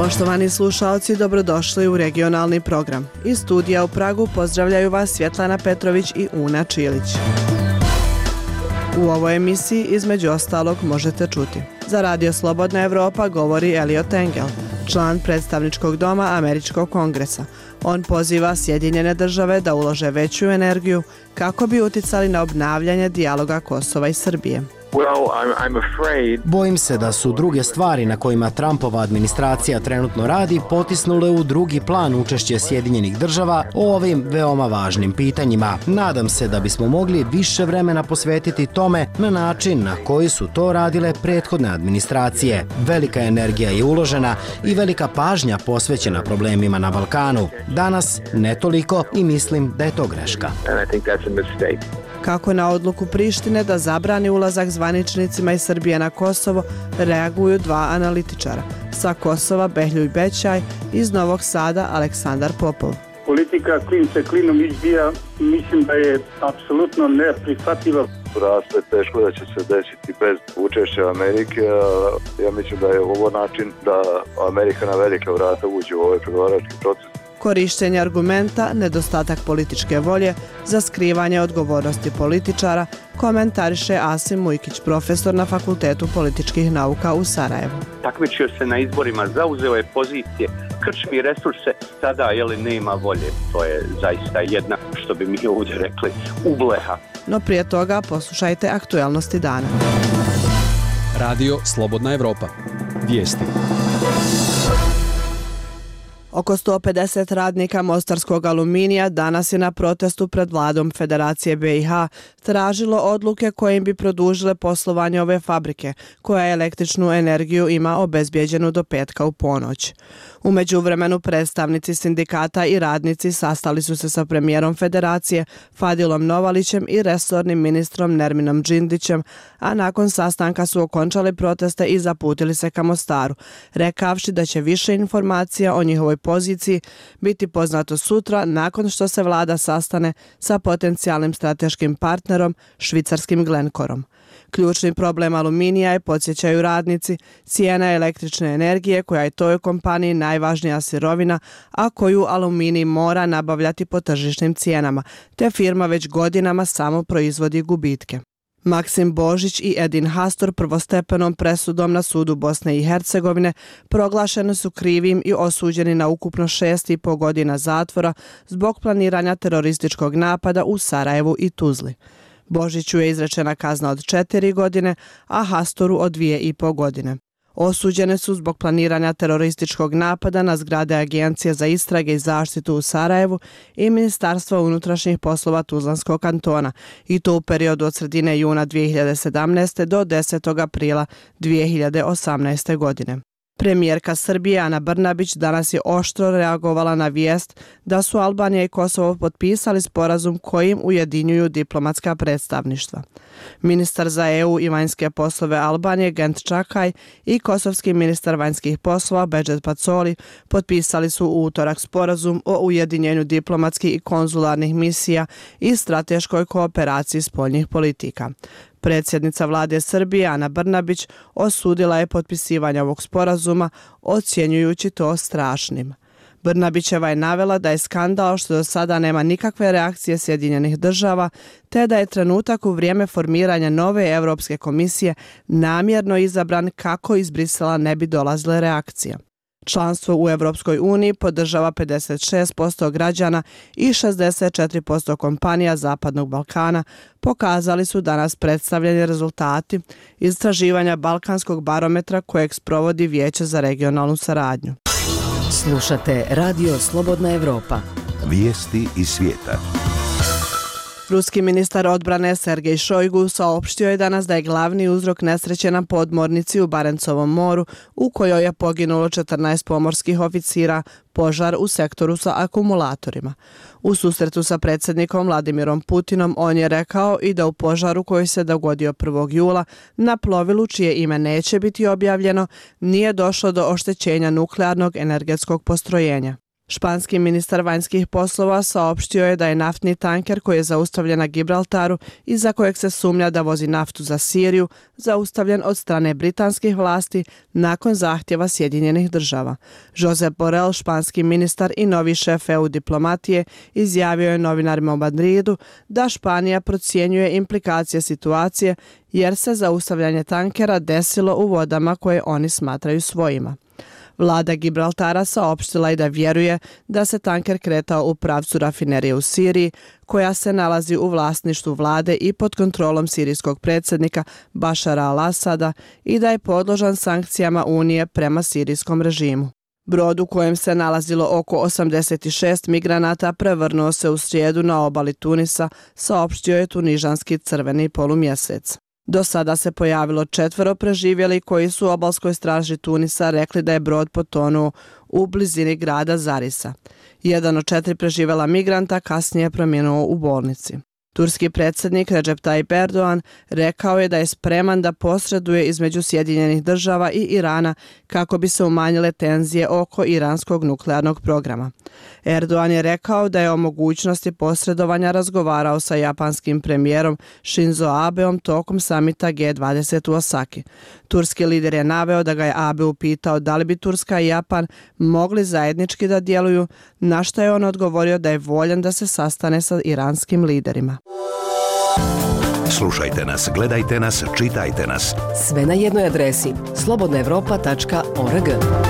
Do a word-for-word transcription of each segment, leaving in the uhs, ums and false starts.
Poštovani slušalci, dobrodošli u regionalni program. Iz studija u Pragu pozdravljaju vas Svjetlana Petrović i Una Čilić. U ovoj emisiji između ostalog možete čuti: za Radio Slobodna Evropa govori Elliot Engel, član predstavničkog doma Američkog kongresa. On poziva Sjedinjene države da ulože veću energiju kako bi uticali na obnavljanje dijaloga Kosova i Srbije. Bojim se da su druge stvari na kojima Trumpova administracija trenutno radi potisnule u drugi plan učešće Sjedinjenih država o ovim veoma važnim pitanjima. Nadam se da bismo mogli više vremena posvetiti tome na način na koji su to radile prethodne administracije. Velika energija je uložena i velika pažnja posvećena problemima na Balkanu. Danas ne toliko i mislim da je to greška. Kako na odluku Prištine da zabrani ulazak zvaničnicima iz Srbije na Kosovo reaguju dva analitičara. Sa Kosova Behljuj Bećaj, iz Novog Sada Aleksandar Popov. Politika klin se klinom izbija, mislim da je apsolutno neprihvatljiva. Raste teško da će se desiti bez učešća Amerike. Ja mislim da je ovo način da Amerika na velika vrata uđe u ovaj pregovarački proces. Korištenje argumenta, nedostatak političke volje za skrivanje odgovornosti političara, komentariše Asim Mujkić, profesor na Fakultetu političkih nauka u Sarajevu. Takmičio se na izborima, zauzeo je pozicije, krčmi resurse, sada jeli nema volje. To je zaista jedna, što bi mi ovdje rekli, ubleha. No prije toga poslušajte aktuelnosti dana. Radio Slobodna Evropa. Vijesti. Oko sto pedeset radnika mostarskog aluminija danas je na protestu pred vladom Federacije be i ha tražilo odluke kojim bi produžile poslovanje ove fabrike, koja električnu energiju ima obezbijeđenu do petka u ponoć. U međuvremenu predstavnici sindikata i radnici sastali su se sa premijerom Federacije Fadilom Novalićem i resornim ministrom Nerminom Džindićem, a nakon sastanka su okončali proteste i zaputili se ka Mostaru, rekavši da će više informacija o njihovoj poziciji biti poznato sutra nakon što se vlada sastane sa potencijalnim strateškim partnerom švicarskim Glencorom. Ključni problem aluminija je, podsjećaju radnici, cijena električne energije koja je toj kompaniji najvažnija sirovina, a koju aluminij mora nabavljati po tržišnim cijenama, te firma već godinama samo proizvodi gubitke. Maksim Božić i Edin Hastor prvostepenom presudom na sudu Bosne i Hercegovine proglašeni su krivim i osuđeni na ukupno šest i po godina zatvora zbog planiranja terorističkog napada u Sarajevu i Tuzli. Božiću je izrečena kazna od četiri godine, a Hastoru od dvije i po godine. Osuđene su zbog planiranja terorističkog napada na zgrade Agencije za istrage i zaštitu u Sarajevu i Ministarstva unutrašnjih poslova Tuzlanskog kantona, i to u periodu od sredine juna dvije hiljade sedamnaeste. do desetog aprila dvije hiljade osamnaeste. godine. Premijerka Srbije Ana Brnabić danas je oštro reagovala na vijest da su Albanija i Kosovo potpisali sporazum kojim ujedinjuju diplomatska predstavništva. Ministar za e u i vanjske poslove Albanije Gent Čakaj i kosovski ministar vanjskih poslova Bedžet Pacoli potpisali su u utorak sporazum o ujedinjenju diplomatskih i konzularnih misija i strateškoj kooperaciji spoljnih politika. Predsjednica vlade Srbije Ana Brnabić osudila je potpisivanje ovog sporazuma, ocjenjujući to strašnim. Brnabićeva je navela da je skandal što do sada nema nikakve reakcije Sjedinjenih država, te da je trenutak u vrijeme formiranja nove Europske komisije namjerno izabran kako iz Brisela ne bi dolazile reakcije. Članstvo u Europskoj uniji podržava pedeset šest posto građana i šezdeset četiri posto kompanija Zapadnog Balkana, pokazali su danas predstavljeni rezultati istraživanja Balkanskog barometra kojeg sprovodi Vijeće za regionalnu saradnju. Slušate Radio Slobodna Evropa. Vijesti iz svijeta. Ruski ministar odbrane Sergej Šojgu saopštio je danas da je glavni uzrok nesreće na podmornici u Barencovom moru, u kojoj je poginulo četrnaest pomorskih oficira, požar u sektoru sa akumulatorima. U susretu sa predsjednikom Vladimirom Putinom on je rekao i da u požaru koji se dogodio prvog jula na plovilu čije ime neće biti objavljeno nije došlo do oštećenja nuklearnog energetskog postrojenja. Španski ministar vanjskih poslova saopštio je da je naftni tanker koji je zaustavljen na Gibraltaru i za kojeg se sumnja da vozi naftu za Siriju, zaustavljen od strane britanskih vlasti nakon zahtjeva Sjedinjenih država. Josep Borrell, španski ministar i novi šef E U diplomatije, izjavio je novinarima u Madridu da Španija procjenjuje implikacije situacije jer se zaustavljanje tankera desilo u vodama koje oni smatraju svojima. Vlada Gibraltara saopštila i da vjeruje da se tanker kretao u pravcu rafinerije u Siriji, koja se nalazi u vlasništvu vlade i pod kontrolom sirijskog predsjednika Bašara al-Asada i da je podložan sankcijama Unije prema sirijskom režimu. Brod u kojem se nalazilo oko osamdeset šest migranata prevrnuo se u srijedu na obali Tunisa, saopštio je tunižanski crveni polumjesec. Do sada se pojavilo četvero preživjeli koji su obalskoj straži Tunisa rekli da je brod potonuo u blizini grada Zarisa. Jedan od četiri preživjela migranta kasnije je preminuo u bolnici. Turski predsjednik Recep Tayyip Erdogan rekao je da je spreman da posreduje između Sjedinjenih država i Irana kako bi se umanjile tenzije oko iranskog nuklearnog programa. Erdogan je rekao da je o mogućnosti posredovanja razgovarao sa japanskim premijerom Shinzo Abeom tokom samita G dvadeset u Osaki. Turski lider je naveo da ga je Abe upitao da li bi Turska i Japan mogli zajednički da djeluju, na što je on odgovorio da je voljan da se sastane sa iranskim liderima. Slušajte nas, gledajte nas, čitajte nas. Sve na jednoj adresi slobodna evropa tačka org.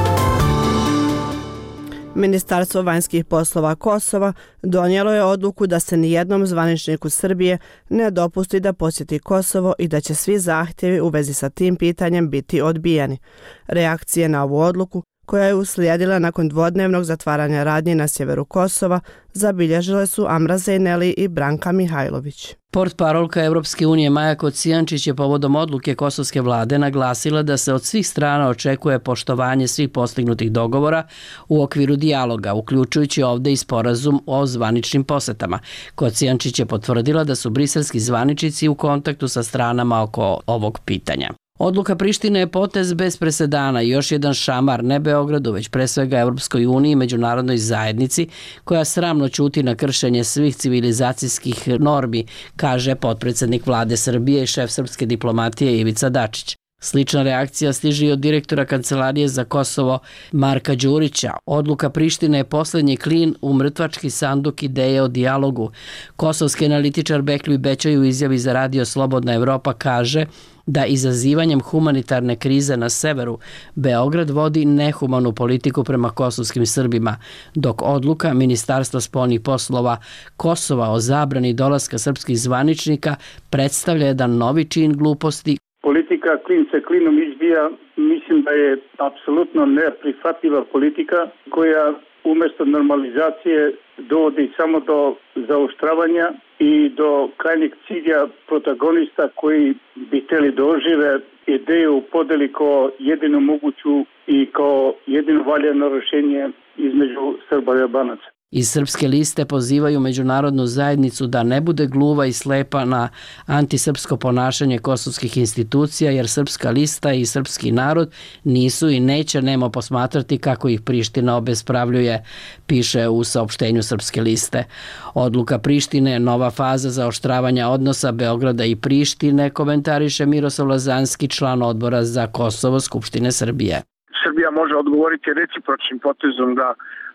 Ministarstvo vanjskih poslova Kosova donijelo je odluku da se nijednom zvaničniku Srbije ne dopusti da posjeti Kosovo i da će svi zahtjevi u vezi sa tim pitanjem biti odbijeni. Reakcije na ovu odluku, koja je uslijedila nakon dvodnevnog zatvaranja radnji na sjeveru Kosova, zabilježile su Amra Zejneli i Branka Mihajlović. Portparolka Europske unije Maja Kocijančić je povodom odluke kosovske vlade naglasila da se od svih strana očekuje poštovanje svih postignutih dogovora u okviru dijaloga, uključujući ovdje i sporazum o zvaničnim posetama. Kocijančić je potvrdila da su briselski zvaničnici u kontaktu sa stranama oko ovog pitanja. Odluka Prištine je potez bez presedana i još jedan šamar ne Beogradu, već pre svega Europskoj uniji i međunarodnoj zajednici, koja sramno ćuti na kršenje svih civilizacijskih normi, kaže potpredsjednik vlade Srbije i šef srpske diplomatije Ivica Dačić. Slična reakcija stiže i od direktora Kancelarije za Kosovo Marka Đurića. Odluka Prištine je posljednji klin u mrtvački sanduk ideje o dijalogu. Kosovski analitičar Beklju Bećaj u izjavi za radio Slobodna Evropa kaže da izazivanjem humanitarne krize na severu Beograd vodi nehumanu politiku prema kosovskim Srbima, dok odluka Ministarstva spoljnih poslova Kosova o zabrani dolaska srpskih zvaničnika predstavlja jedan novi čin gluposti. Politika klin se klinom izbija, mislim da je apsolutno neprihvatljiva politika koja umjesto normalizacije dovodi samo do zaoštravanja i do krajnjeg cilja protagonista koji bi htjeli da ožive ideju podeli kao jedinu moguću i kao jedino valjano rješenje između Srba i Albanaca. Iz srpske liste pozivaju međunarodnu zajednicu da ne bude gluva i slepa na antisrpsko ponašanje kosovskih institucija, jer srpska lista i srpski narod nisu i neće nemo posmatrati kako ih Priština obespravljuje, piše u saopštenju srpske liste. Odluka Prištine je nova faza zaoštravanja odnosa Beograda i Prištine, komentariše Miroslav Lazanski, član odbora za Kosovo Skupštine Srbije. Srbija može odgovoriti recipročnim potezom da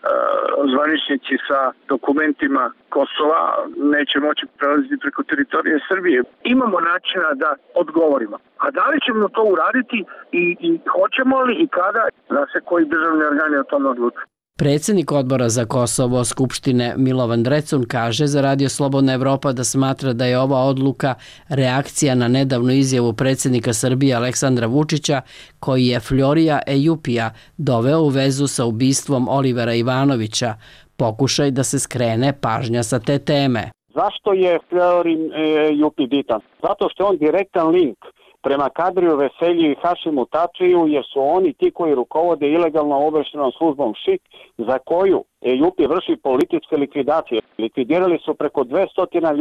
zvaničnici sa dokumentima Kosova neće moći prelaziti preko teritorije Srbije. Imamo načina da odgovorimo. A da li ćemo to uraditi i, i hoćemo li i kada, da se koji državni organi o tome odlučuju. Predsjednik odbora za Kosovo Skupštine Milovan Drecun kaže za radio Slobodna Evropa da smatra da je ova odluka reakcija na nedavnu izjavu predsjednika Srbije Aleksandra Vučića, koji je Florija Ejupija doveo u vezu sa ubistvom Olivera Ivanovića, pokušaj da se skrene pažnja sa te teme. Zašto je Florin Ejupi bitan? Zato što je on direktan link prema Kadriju Veselji i Hašimu Tačiju, jer su oni ti koji rukovode ilegalno obavještajnom službom ŠIK, za koju Ejupi vrši političke likvidacije. Likvidirali su preko dvesta ljudi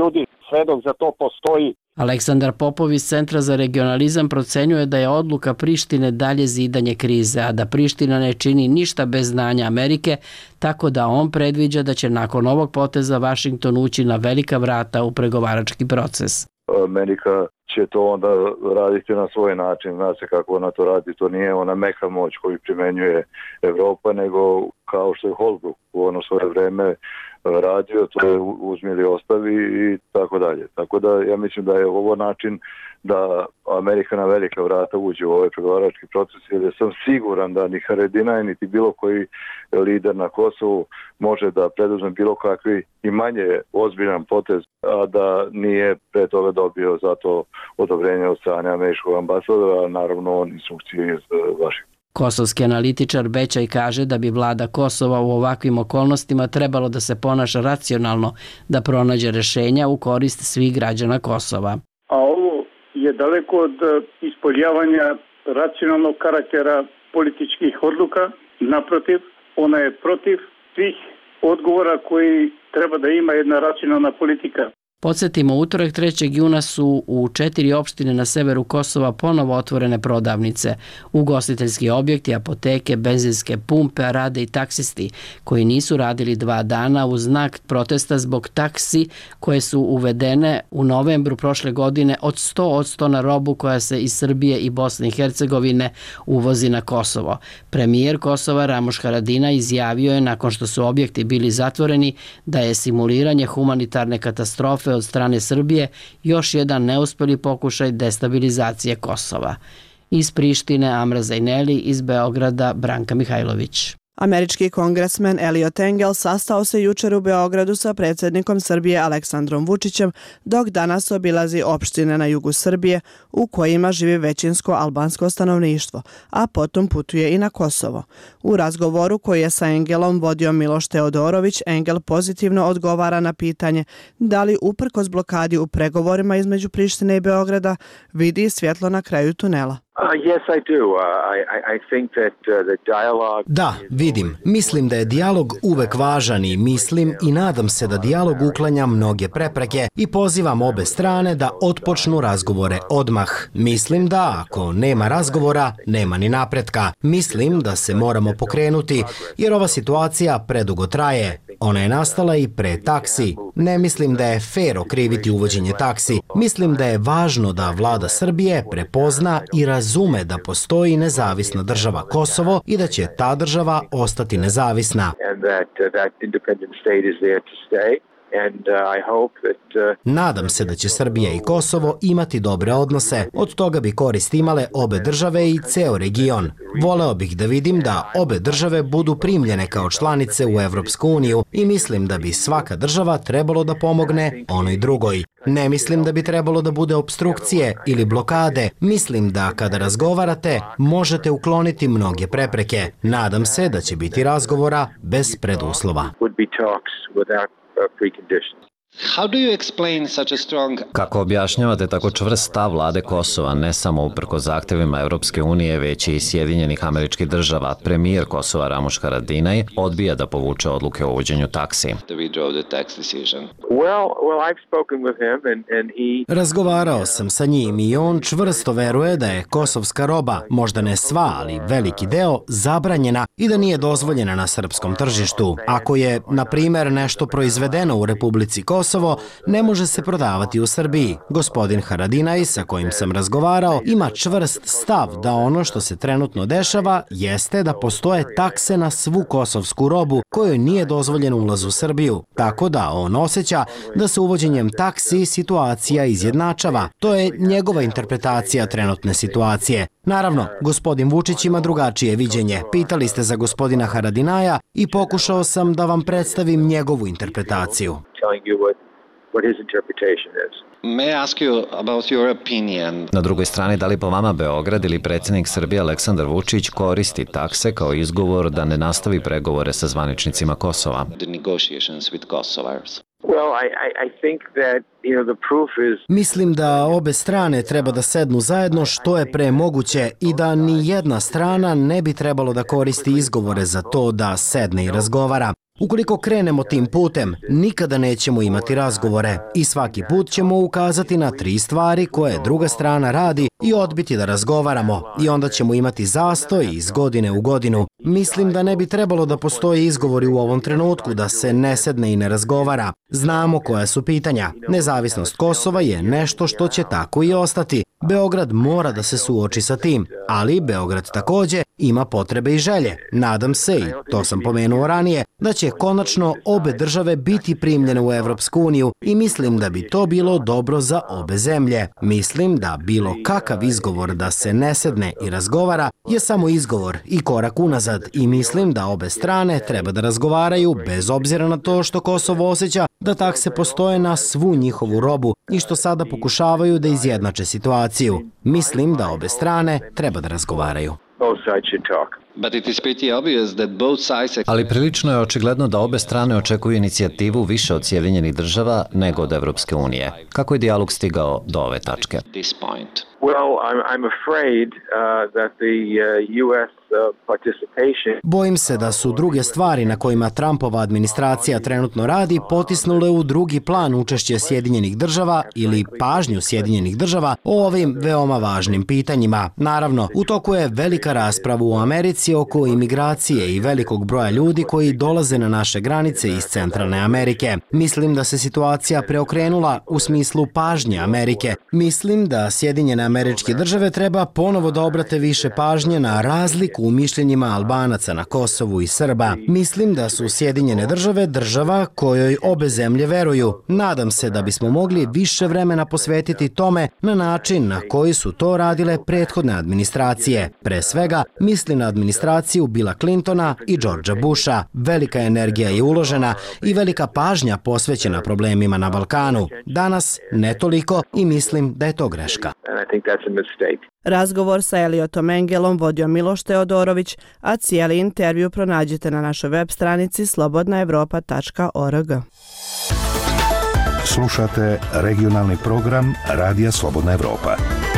sve dok za to postoji. Aleksandar Popov iz Centra za regionalizam procenjuje da je odluka Prištine dalje zidanje krize, a da Priština ne čini ništa bez znanja Amerike, tako da on predviđa da će nakon ovog poteza Vašington ući na velika vrata u pregovarački proces. Amerika će to onda raditi na svoj način. Zna se kako ona to radi. To nije ona meka moć koju primenjuje Evropa, nego kao što je Holbrooke u ono svoje vreme radio, to je uzmi ili ostavi i tako dalje. Tako da ja mislim da je ovo način da Amerika na velika vrata uđe u ovaj pregovarački proces, jer sam siguran da ni Haradinaj niti bilo koji lider na Kosovu može da preduzme bilo kakvi i manje ozbiljan potez, a da nije pre toga dobio za to odobrenje od strane američkog ambasadora, a naravno on instrukcije iz Vašingtona. Kosovski analitičar Bećaj kaže da bi vlada Kosova u ovakvim okolnostima trebalo da se ponaša racionalno, da pronađe rešenja u korist svih građana Kosova. A ovo je daleko od ispoljavanja racionalnog karaktera političkih odluka. Naprotiv, ona je protiv svih odgovora koji treba da ima jedna racionalna politika. Podsjetimo, utorak trećeg juna su u četiri opštine na severu Kosova ponovo otvorene prodavnice. Ugostiteljski objekti, apoteke, benzinske pumpe, a rade i taksisti koji nisu radili dva dana u znak protesta zbog taksi koje su uvedene u novembru prošle godine od sto posto na robu koja se iz Srbije i Bosne i Hercegovine uvozi na Kosovo. Premijer Kosova Ramuš Haradinaj izjavio je nakon što su objekti bili zatvoreni da je simuliranje humanitarne katastrofe od strane Srbije još jedan neuspeli pokušaj destabilizacije Kosova. Iz Prištine Amra Zajneli, iz Beograda Branka Mihajlović. Američki kongresmen Eliot Engel sastao se jučer u Beogradu sa predsjednikom Srbije Aleksandrom Vučićem, dok danas obilazi opštine na jugu Srbije u kojima živi većinsko albansko stanovništvo, a potom putuje i na Kosovo. U razgovoru koji je sa Engelom vodio Miloš Teodorović, Engel pozitivno odgovara na pitanje da li uprkos blokadi u pregovorima između Prištine i Beograda vidi svjetlo na kraju tunela. Da, vidim. Mislim da je dijalog uvek važan i mislim i nadam se da dijalog uklanja mnoge prepreke i pozivam obe strane da otpočnu razgovore odmah. Mislim da ako nema razgovora, nema ni napretka. Mislim da se moramo pokrenuti jer ova situacija predugo traje. Ona je nastala i pre taksi. Ne mislim da je fair okriviti uvođenje taksi. Mislim da je važno da vlada Srbije prepozna i razume da postoji nezavisna država Kosovo i da će ta država ostati nezavisna. Nadam se da će Srbija i Kosovo imati dobre odnose. Od toga bi korist imale obe države i ceo region. Voleo bih da vidim da obe države budu primljene kao članice u Evropsku uniju i mislim da bi svaka država trebalo da pomogne onoj drugoj. Ne mislim da bi trebalo da bude opstrukcije ili blokade. Mislim da kada razgovarate možete ukloniti mnoge prepreke. Nadam se da će biti razgovora bez preduslova. Kako objašnjavate tako čvrst stav vlade Kosova, ne samo uprko zahtevima Evropske unije, već i Sjedinjenih Američkih Država? Premijer Kosova Ramuš Haradinaj odbija da povuče odluke o uvođenju taksi. Razgovarao sam sa njim i on čvrsto veruje da je kosovska roba, možda ne sva, ali veliki deo, zabranjena i da nije dozvoljena na srpskom tržištu. Ako je, na primjer, nešto proizvedeno u Republici Kosovo, ne može se prodavati u Srbiji. Gospodin Haradinaj, sa kojim sam razgovarao, ima čvrst stav da ono što se trenutno dešava jeste da postoje takse na svu kosovsku robu kojoj nije dozvoljen ulaz u Srbiju. Tako da on osjeća da se uvođenjem taksi situacija izjednačava. To je njegova interpretacija trenutne situacije. Naravno, gospodin Vučić ima drugačije viđenje. Pitali ste za gospodina Haradinaja i pokušao sam da vam predstavim njegovu interpretaciju. Na drugoj strani, da li po vama Beograd ili predsjednik Srbije Aleksandar Vučić koristi takse kao izgovor da ne nastavi pregovore sa zvaničnicima Kosova? Mislim da obe strane treba da sednu zajedno što je pre moguće i da ni jedna strana ne bi trebalo da koristi izgovore za to da sedne i razgovara. Ukoliko krenemo tim putem, nikada nećemo imati razgovore i svaki put ćemo ukazati na tri stvari koje druga strana radi i odbiti da razgovaramo i onda ćemo imati zastoj iz godine u godinu. Mislim da ne bi trebalo da postoje izgovori u ovom trenutku da se ne sedne i ne razgovara. Znamo koja su pitanja. Nezavisnost Kosova je nešto što će tako i ostati. Beograd mora da se suoči sa tim, ali Beograd takođe ima potrebe i želje. Nadam se, i to sam pomenuo ranije, da će konačno obe države biti primljene u Evropsku uniju i mislim da bi to bilo dobro za obe zemlje. Mislim da bilo kakav izgovor da se ne sedne i razgovara je samo izgovor i korak unazad i mislim da obe strane treba da razgovaraju bez obzira na to što Kosovo osjeća da takse postoje na svu njihovu robu i što sada pokušavaju da izjednače situaciju. Mislim da obe strane treba da razgovaraju. Ali prilično je očigledno da obe strane očekuju inicijativu više od Sjedinjenih država nego od Evropske unije. Kako je dijalog stigao do ove tačke? Bojim se da su druge stvari na kojima Trumpova administracija trenutno radi potisnule u drugi plan učešće Sjedinjenih država ili pažnju Sjedinjenih država o ovim veoma važnim pitanjima. Naravno, u toku je velika rasprava u Americi oko imigracije i velikog broja ljudi koji dolaze na naše granice iz Centralne Amerike. Mislim da se situacija preokrenula u smislu pažnje Amerike. Mislim da Sjedinjene Američke države treba ponovo da obrate više pažnje na razliku u mišljenjima Albanaca na Kosovu i Srba. Mislim da su Sjedinjene države država kojoj obe zemlje veruju. Nadam se da bismo mogli više vremena posvetiti tome na način na koji su to radile prethodne administracije. Pre svega, mislim na administraciju Billa Clintona i Georgea Busha. Velika energija je uložena i velika pažnja posvećena problemima na Balkanu. Danas ne toliko i mislim da je to greška. Razgovor sa Eliotom Engelom vodio Miloš Teodorović, a cijeli intervju pronađite na našoj web stranici slobodna evropa tačka org. Slušate regionalni program Radija Slobodna Evropa.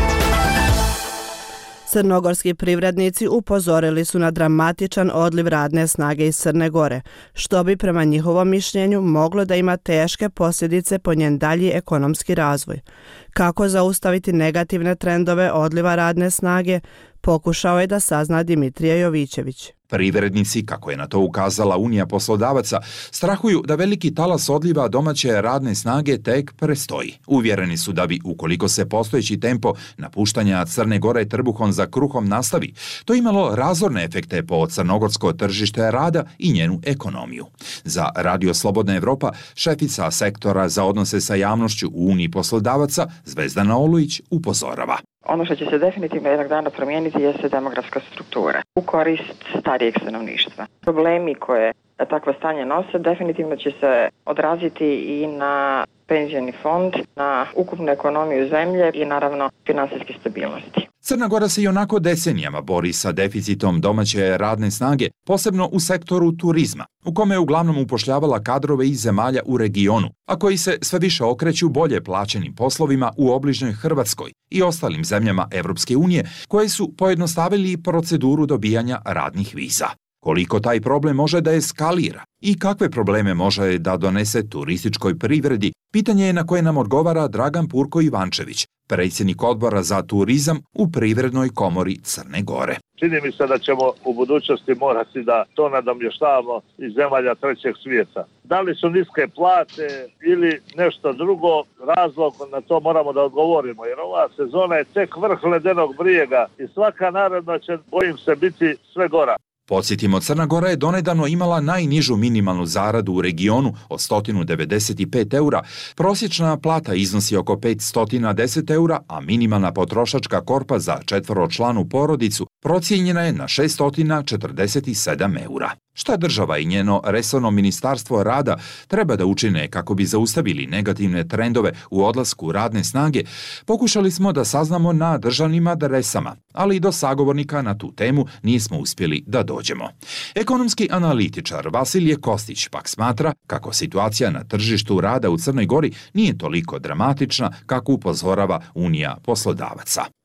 Crnogorski privrednici upozorili su na dramatičan odliv radne snage iz Crne Gore, što bi prema njihovom mišljenju moglo da ima teške posljedice po njen dalji ekonomski razvoj. Kako zaustaviti negativne trendove odliva radne snage, pokušao je da sazna Dimitrije Jovićević. Privrednici, kako je na to ukazala Unija poslodavaca, strahuju da veliki talas odliva domaće radne snage tek prestoji. Uvjereni su da bi, ukoliko se postojeći tempo napuštanja Crne Gore trbuhom za kruhom nastavi, to imalo razorne efekte po crnogorsko tržište rada i njenu ekonomiju. Za Radio Slobodna Evropa, šefica sektora za odnose sa javnošću u Uniji poslodavaca, Zvezdana Olujić, upozorava. Ono što će se definitivno jednog dana promijeniti jeste demografska struktura u korist starijeg stanovništva. Problemi koje takvo stanje nose definitivno će se odraziti i na penzijni fond, na ukupnu ekonomiju zemlje i naravno finansijske stabilnosti. Crna Gora se i onako decenijama bori sa deficitom domaće radne snage, posebno u sektoru turizma, u kome je uglavnom upošljavala kadrove iz zemalja u regionu, a koji se sve više okreću bolje plaćenim poslovima u obližnjoj Hrvatskoj i ostalim zemljama Evropske unije, koje su pojednostavili proceduru dobijanja radnih viza. Koliko taj problem može da eskalira i kakve probleme može da donese turističkoj privredi, pitanje je na koje nam odgovara Dragan Purko Ivančević, predsjednik odbora za turizam u Privrednoj komori Crne Gore. Čini mi se da ćemo u budućnosti morati da to nadomještavamo iz zemalja trećeg svijeta. Da li su niske plate ili nešto drugo, razlog na to moramo da odgovorimo, jer ova sezona je tek vrh ledenog brijega i svaka naredna će, bojim se, biti sve gora. Podsjetimo, Crna Gora je donedavno imala najnižu minimalnu zaradu u regionu od sto devedeset pet eura, prosječna plata iznosi oko petsto deset eura, a minimalna potrošačka korpa za četvoročlanu porodicu procijenjena je na šesto četrdeset sedam eura. Šta država i njeno resorno ministarstvo rada treba da učine kako bi zaustavili negativne trendove u odlasku radne snage, pokušali smo da saznamo na državnim adresama, ali i do sagovornika na tu temu nismo uspjeli da dođemo. Ekonomski analitičar Vasilije Kostić pak smatra kako situacija na tržištu rada u Crnoj Gori nije toliko dramatična kako upozorava Unija poslodavaca.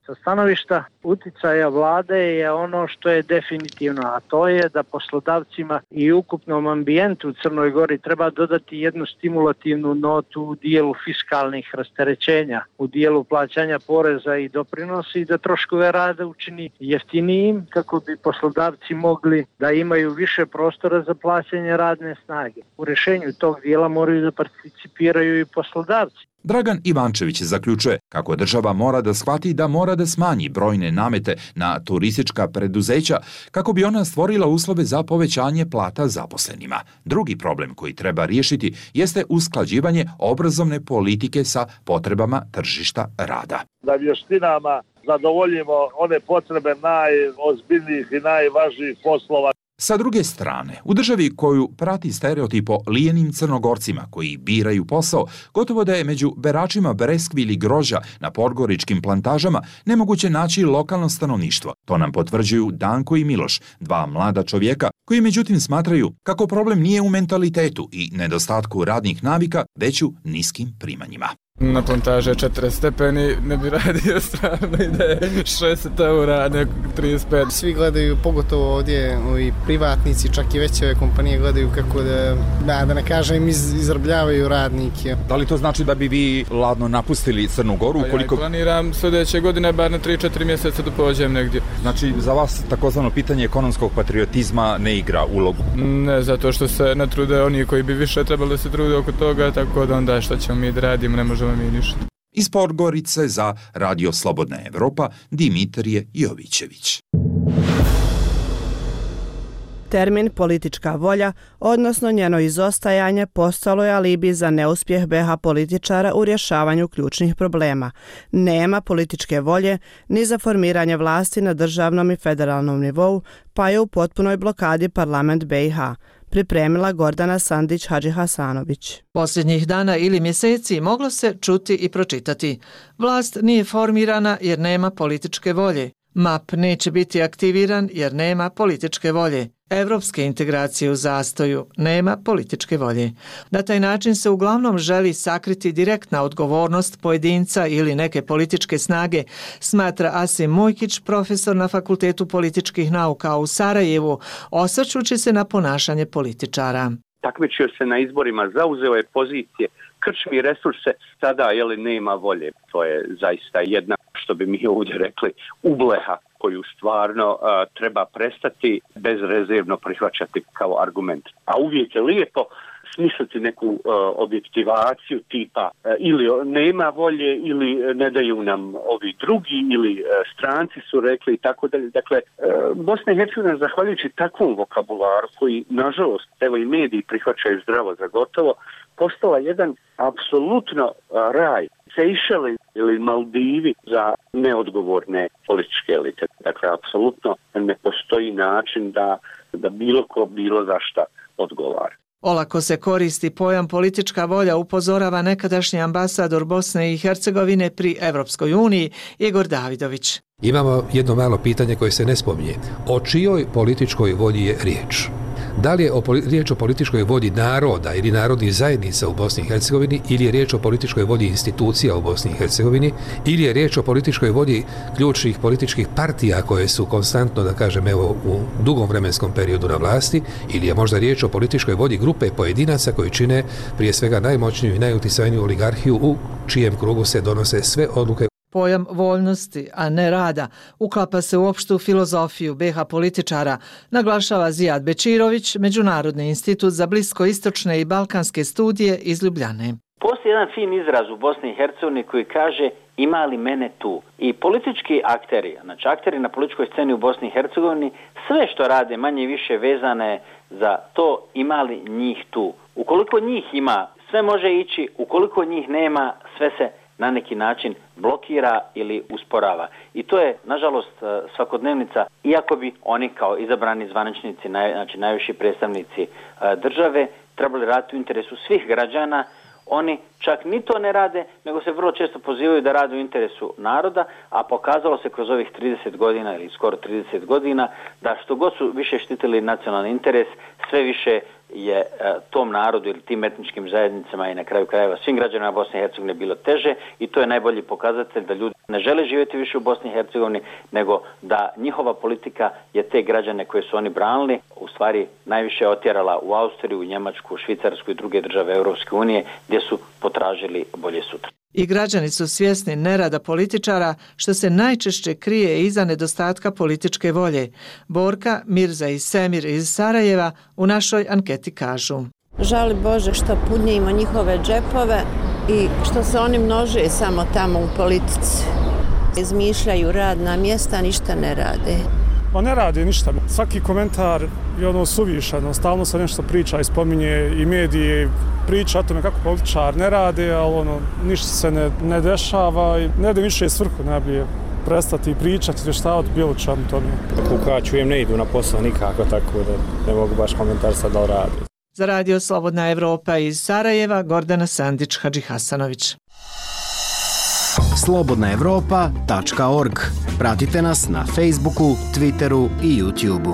Sa stanovišta uticaja vlade je ono što je definitivno, a to je da poslodavcima i ukupnom ambijentu u Crnoj Gori treba dodati jednu stimulativnu notu u dijelu fiskalnih rasterećenja, u dijelu plaćanja poreza i doprinosi i da troškove rada učini jeftinijim kako bi poslodavci mogli da imaju više prostora za plaćanje radne snage. U rješenju tog dijela moraju da participiraju i poslodavci. Dragan Ivančević zaključuje kako država mora da shvati da mora da smanji brojne namete na turistička preduzeća kako bi ona stvorila uslove za povećanje plata zaposlenima. Drugi problem koji treba riješiti jeste usklađivanje obrazovne politike sa potrebama tržišta rada. Da vještinama zadovoljimo one potrebe najozbiljnijih i najvažnijih poslova. Sa druge strane, u državi koju prati stereotip o lijenim Crnogorcima koji biraju posao, gotovo da je među beračima breskvi ili grožđa na podgoričkim plantažama nemoguće naći lokalno stanovništvo. To nam potvrđuju Danko i Miloš, dva mlada čovjeka koji međutim smatraju kako problem nije u mentalitetu i nedostatku radnih navika, već u niskim primanjima. Na plantaže četrdeset stepeni, ne bi radio stvarno i da je šezdeset eura, a ne trideset pet. Svi gledaju, pogotovo ovdje i privatnici, čak i veće ove kompanije gledaju kako da, da, da ne kažem, iz, izrabljavaju radnike. Da li to znači da bi vi ladno napustili Crnu Goru? Pa koliko... Ja planiram sljedeće godine bar na tri četiri mjeseca da pođem negdje. Znači za vas takozvano pitanje ekonomskog patriotizma ne igra ulogu? Ne, zato što se ne trude oni koji bi više trebali da se trude oko toga, tako da onda što ćemo mi da radimo, ne možemo mi ništa. Iz Podgorice za Radio Slobodna Evropa, Dimitrije Jovićević. Termin politička volja, odnosno njeno izostajanje, postalo je alibi za neuspjeh be ha političara u rješavanju ključnih problema. Nema političke volje ni za formiranje vlasti na državnom i federalnom nivou, pa je u potpunoj blokadi parlament be i ha. Pripremila Gordana Sandić Hadžihasanović. Posljednjih dana ili mjeseci moglo se čuti i pročitati. Vlast nije formirana jer nema političke volje. M A P neće biti aktiviran jer nema političke volje. Evropske integracije u zastoju, nema političke volje. Na taj način se uglavnom želi sakriti direktna odgovornost pojedinca ili neke političke snage, smatra Asim Mujkić, profesor na Fakultetu političkih nauka u Sarajevu, osvrćući se na ponašanje političara. Takmičio se na izborima, zauzeo je pozicije, krčmi resurse, sada jeli nema volje. To je zaista jedna, što bi mi ovdje rekli, ubleha koju stvarno uh, treba prestati bezrezervno prihvaćati kao argument. A uvijek je lijepo smisliti neku uh, objektivaciju tipa uh, ili nema volje ili ne daju nam ovi drugi ili uh, stranci su rekli i tako dalje. Dakle, uh, Bosna i Hercegovina zahvaljujući takvom vokabularu koji nažalost evo i mediji prihvaćaju zdravo za gotovo, postala jedan apsolutno uh, raj. Sejšeli ili Maldivi za neodgovorne političke elite. Dakle, apsolutno ne postoji način da, da bilo ko bilo za šta odgovara. Olako se koristi pojam politička volja, upozorava nekadašnji ambasador Bosne i Hercegovine pri Evropskoj uniji Igor Davidović. Imamo jedno malo pitanje koje se ne spominje. O čijoj političkoj volji je riječ? Da li je o, riječ o političkoj volji naroda ili narodnih zajednica u Bosni i Hercegovini, ili je riječ o političkoj volji institucija u Bosni i Hercegovini, ili je riječ o političkoj volji ključnih političkih partija koje su konstantno, da kažem, evo, u dugom vremenskom periodu na vlasti, ili je možda riječ o političkoj volji grupe pojedinaca koji čine prije svega najmoćniju i najuticajniju oligarhiju u čijem krugu se donose sve odluke. Pojam voljnosti, a ne rada, uklapa se u opštu filozofiju be ha političara, naglašava Zijad Bečirović, Međunarodni institut za bliskoistočne i balkanske studije iz Ljubljane. Postoji jedan fin izraz u Bosni i Hercegovini koji kaže ima li mene tu. I politički akteri, znači akteri na političkoj sceni u Bosni i Hercegovini, sve što rade manje i više vezane za to ima li njih tu. Ukoliko njih ima, sve može ići, ukoliko njih nema, sve se na neki način blokira ili usporava. I to je, nažalost, svakodnevnica, iako bi oni kao izabrani zvaničnici, znači najviši predstavnici države, trebali raditi u interesu svih građana, oni čak ni to ne rade, nego se vrlo često pozivaju da rade u interesu naroda, a pokazalo se kroz ovih trideset godina ili skoro trideset godina da što god su više štitili nacionalni interes, sve više je tom narodu ili tim etničkim zajednicama i na kraju krajeva svim građanima Bosne i Hercegovine bilo teže i to je najbolji pokazatelj da ljudi ne žele živjeti više u Bosni i Hercegovini, nego da njihova politika je te građane koje su oni branili, u stvari najviše otjerala u Austriju, u Njemačku, u Švicarsku i druge države Europske unije, gdje su potražili bolje sutra. I građani su svjesni nerada političara, što se najčešće krije iza nedostatka političke volje. Borka, Mirza i Semir iz Sarajeva u našoj anketi kažu. Žali Bože što punjimo njihove džepove i što se oni množe samo tamo u politici. Izmišljaju radna mjesta, ništa ne rade. Pa ne radi ništa. Svaki komentar je ono suvišan. Stalno se nešto priča i spominje i mediji priča o tome kako političar ne rade, ali ono, ništa se ne, ne dešava i ne da više svrhu najbolje prestati pričati, izvještavati bilo čemu tome. Kako ja čujem, ne idu na posao nikako, tako da ne mogu baš komentar sad da radi. Za radio Slobodna Evropa iz Sarajeva, Gordana Sandić Hadžihasanović. slobodna evropa tačka org. Pratite nas na Facebooku, Twitteru i YouTubeu.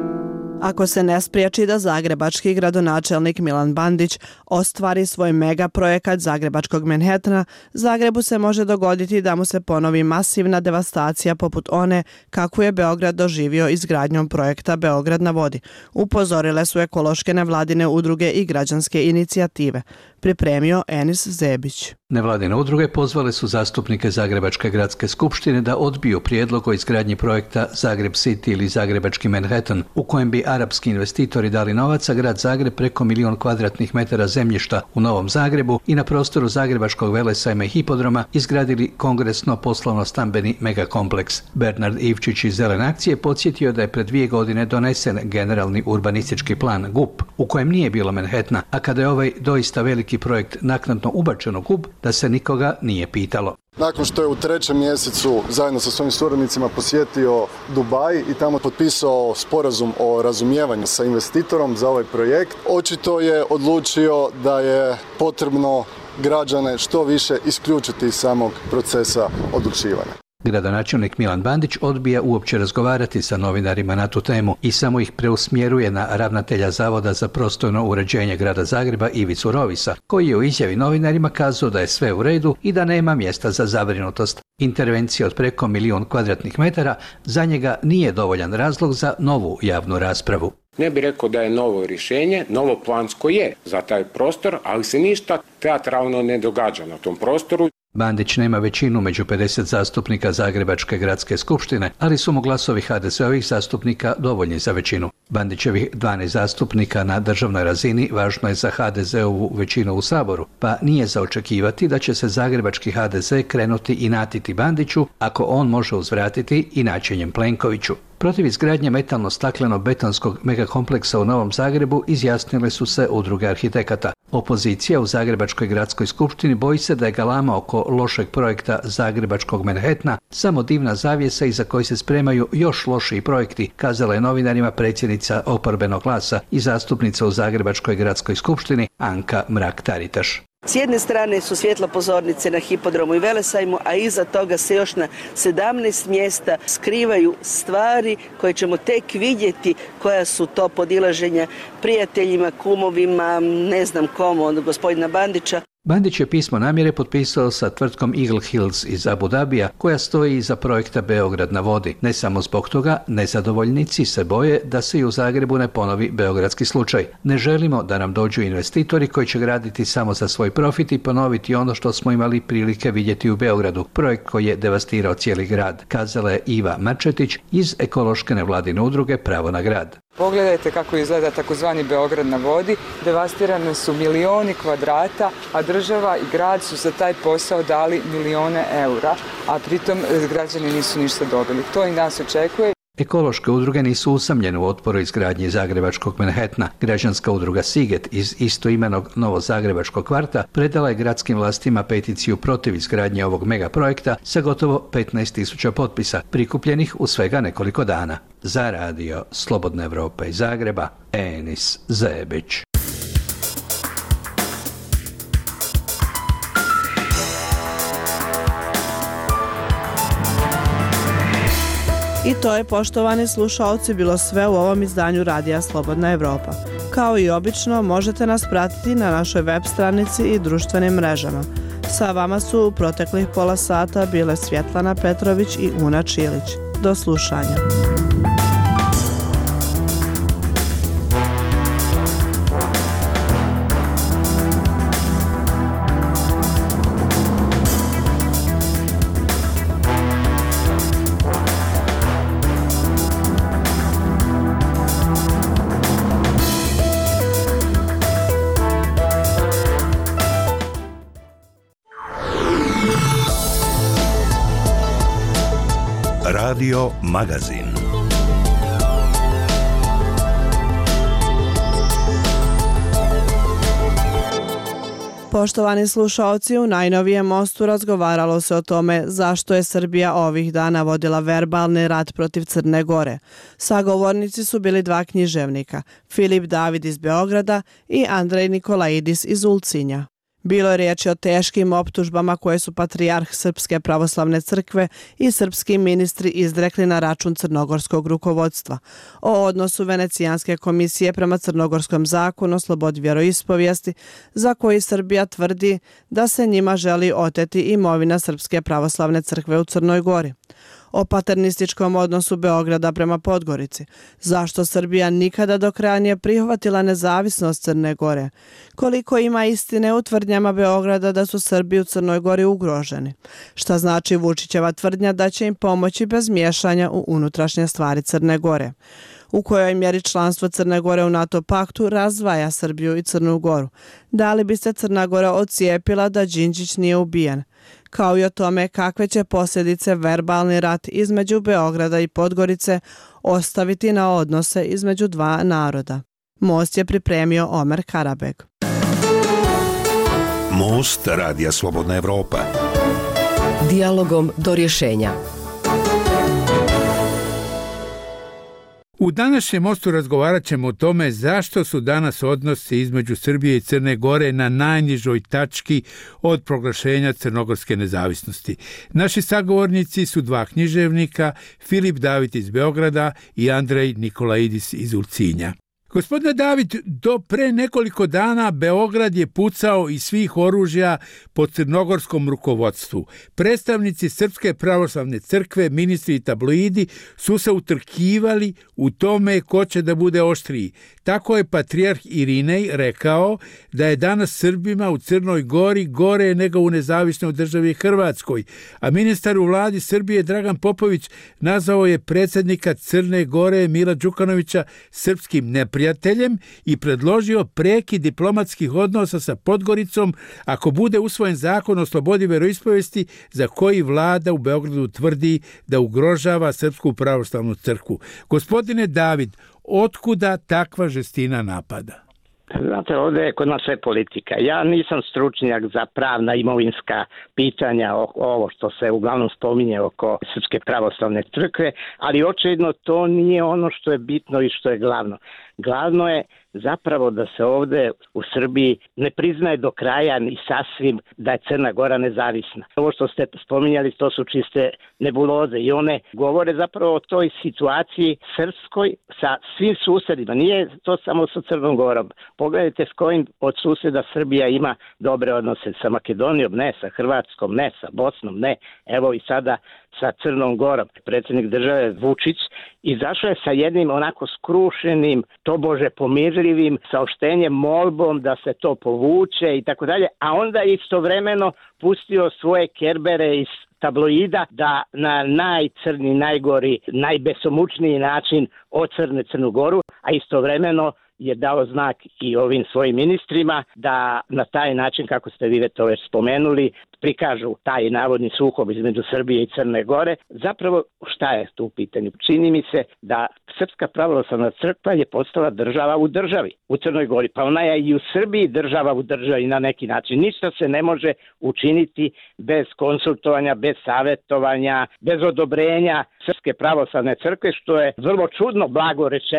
Ako se ne spriječi da zagrebački gradonačelnik Milan Bandić ostvari svoj mega projekat zagrebačkog Manhattana, Zagrebu se može dogoditi da mu se ponovi masivna devastacija poput one kakvu je Beograd doživio izgradnjom projekta Beograd na vodi. Upozorile su ekološke nevladine udruge i građanske inicijative. Pripremio Enis Zebić. Nevladine udruge pozvale su zastupnike Zagrebačke gradske skupštine da odbiju prijedlog o izgradnji projekta Zagreb City ili Zagrebački Manhattan, u kojem bi arapski investitori dali novac, a grad Zagreb preko milion kvadratnih metara zemljišta u Novom Zagrebu i na prostoru Zagrebačkog velesajma i hipodroma izgradili kongresno-poslovno-stambeni megakompleks. Bernard Ivčić iz Zelene akcije podsjetio da je pred dvije godine donesen generalni urbanistički plan G U P, u kojem nije bilo Manhattana, a kada je ovaj doista veliki projekt naknadno ubačen u G U P, da se nikoga nije pitalo. Nakon što je u trećem mjesecu zajedno sa svojim suradnicima posjetio Dubaj i tamo potpisao sporazum o razumijevanju sa investitorom za ovaj projekt, očito je odlučio da je potrebno građane što više isključiti iz samog procesa odlučivanja. Gradonačelnik Milan Bandić odbija uopće razgovarati sa novinarima na tu temu i samo ih preusmjeruje na ravnatelja Zavoda za prostorno uređenje grada Zagreba Ivicu Rovisa, koji je u izjavi novinarima kazao da je sve u redu i da nema mjesta za zabrinutost. Intervencija od preko milijun kvadratnih metara za njega nije dovoljan razlog za novu javnu raspravu. Ne bih rekao da je novo rješenje, novo plansko je za taj prostor, ali se ništa teatralno ne događa na tom prostoru. Bandić nema većinu među pedeset zastupnika Zagrebačke gradske skupštine, ali su mu glasovi ha de se-ovih zastupnika dovoljni za većinu. Bandićevih dvanaest zastupnika na državnoj razini važno je za ha de ze-ovu većinu u Saboru, pa nije za očekivati da će se zagrebački ha de ze krenuti inatiti Bandiću ako on može uzvratiti inaćenjem Plenkoviću. Protiv izgradnje metalno-stakleno-betonskog megakompleksa u Novom Zagrebu izjasnile su se udruge arhitekata. Opozicija u Zagrebačkoj gradskoj skupštini boji se da je galama oko lošeg projekta Zagrebačkog Manhattana samo dimna zavjesa iza koje se spremaju još lošiji projekti, kazala je novinarima predsjednica Oporbenog glasa i zastupnica u Zagrebačkoj gradskoj skupštini Anka Mrak-Taritaš. S jedne strane su svjetla pozornice na hipodromu i velesajmu, a iza toga se još na sedamnaest mjesta skrivaju stvari koje ćemo tek vidjeti koja su to podilaženja prijateljima, kumovima, ne znam komu, od gospodina Bandića. Bandić je pismo namjere potpisao sa tvrtkom Eagle Hills iz Abu Dabija, koja stoji iza projekta Beograd na vodi. Ne samo zbog toga, nezadovoljnici se boje da se i u Zagrebu ne ponovi beogradski slučaj. Ne želimo da nam dođu investitori koji će graditi samo za svoj profit i ponoviti ono što smo imali prilike vidjeti u Beogradu, projekt koji je devastirao cijeli grad, kazala je Iva Marčetić iz ekološke nevladine udruge Pravo na grad. Pogledajte kako izgleda takozvani Beograd na vodi, devastirane su milioni kvadrata, a država i grad su za taj posao dali milione eura, a pritom građani nisu ništa dobili. To i nas očekuje. Ekološke udruge nisu usamljene u otporu izgradnji Zagrebačkog Manhattana. Građanska udruga Siget iz istoimenog novozagrebačkog kvarta predala je gradskim vlastima peticiju protiv izgradnje ovog megaprojekta sa gotovo petnaest tisuća potpisa, prikupljenih u svega nekoliko dana. Za radio Slobodna Evropa iz Zagreba, Enis Zebić. I to je, poštovani slušaoci, bilo sve u ovom izdanju Radija Slobodna Evropa. Kao i obično, možete nas pratiti na našoj web stranici i društvenim mrežama. Sa vama su u proteklih pola sata bile Svjetlana Petrović i Una Čilić. Do slušanja. Radio Magazin. Poštovani slušaoci, u najnovijem Mostu razgovaralo se o tome zašto je Srbija ovih dana vodila verbalni rat protiv Crne Gore. Sagovornici su bili dva književnika, Filip David iz Beograda i Andrej Nikolaidis iz Ulcinja. Bilo je riječi o teškim optužbama koje su patrijarh Srpske pravoslavne crkve i srpski ministri izrekli na račun crnogorskog rukovodstva, o odnosu Venecijanske komisije prema crnogorskom zakonu o slobodi vjeroispovijesti, za koji Srbija tvrdi da se njima želi oteti imovina Srpske pravoslavne crkve u Crnoj Gori, o paternističkom odnosu Beograda prema Podgorici, zašto Srbija nikada do kraja nije prihvatila nezavisnost Crne Gore, koliko ima istine u tvrdnjama Beograda da su Srbi u Crnoj Gori ugroženi, šta znači Vučićeva tvrdnja da će im pomoći bez miješanja u unutrašnje stvari Crne Gore, u kojoj mjeri članstvo Crne Gore u NATO paktu razdvaja Srbiju i Crnu Goru, da li bi se Crna Gora odcijepila da Đinđić nije ubijen, kao i o tome kakve će posljedice verbalni rat između Beograda i Podgorice ostaviti na odnose između dva naroda. Most je pripremio Omer Karabeg. Most Radija Slobodna Evropa. Dijalogom do rješenja. U današnjem Mostu razgovarat ćemo o tome zašto su danas odnosi između Srbije i Crne Gore na najnižoj tački od proglašenja crnogorske nezavisnosti. Naši sagovornici su dva književnika, Filip David iz Beograda i Andrej Nikolaidis iz Ulcinja. Gospodine David, do pre nekoliko dana Beograd je pucao iz svih oružja pod crnogorskom rukovodstvu. Predstavnici Srpske pravoslavne crkve, ministri i tabloidi su se utrkivali u tome ko će da bude oštriji. Tako je patrijarh Irinej rekao da je danas Srbima u Crnoj Gori gore nego u nezavisnoj državi Hrvatskoj, a ministar u vladi Srbije Dragan Popović nazvao je predsjednika Crne Gore Mila Đukanovića srpskim neprijateljem i predložio prekid diplomatskih odnosa sa Podgoricom ako bude usvojen zakon o slobodi veroispovijesti za koji vlada u Beogradu tvrdi da ugrožava Srpsku pravoslavnu crkvu. Gospodine David, otkuda takva žestina napada? Znate, ovdje je kod nas sve politika. Ja nisam stručnjak za pravna imovinska pitanja, ovo što se uglavnom spominje oko Srpske pravoslavne crkve, ali očigledno to nije ono što je bitno i što je glavno. Glavno je zapravo da se ovdje u Srbiji ne priznaje do kraja ni sasvim da je Crna Gora nezavisna. Ovo što ste spominjali, to su čiste nebuloze i one govore zapravo o toj situaciji srpskoj sa svim susjedima. Nije to samo sa Crnom Gorom. Pogledajte s kojim od susjeda Srbija ima dobre odnose. Sa Makedonijom ne, sa Hrvatskom ne, sa Bosnom ne. Evo i sada sa Crnom Gorom. Predsjednik države Vučić izašao je sa jednim onako skrušenim, tobože pomirljivim saopštenjem, molbom da se to povuče i tako dalje, a onda istovremeno pustio svoje kerbere iz tabloida da na najcrni, najgori, najbesomučniji način ocrne Crnu Goru, a istovremeno je dao znak i ovim svojim ministrima da na taj način, kako ste vi to već spomenuli, prikažu taj navodni sukob između Srbije i Crne Gore. Zapravo šta je tu u pitanju? Čini mi se da Srpska pravoslavna crkva je postala država u državi u Crnoj Gori, pa ona je i u Srbiji država u državi na neki način. Ništa se ne može učiniti bez konsultovanja, bez savjetovanja, bez odobrenja Srpske pravoslavne crkve, što je vrlo čudno, blago rečeno,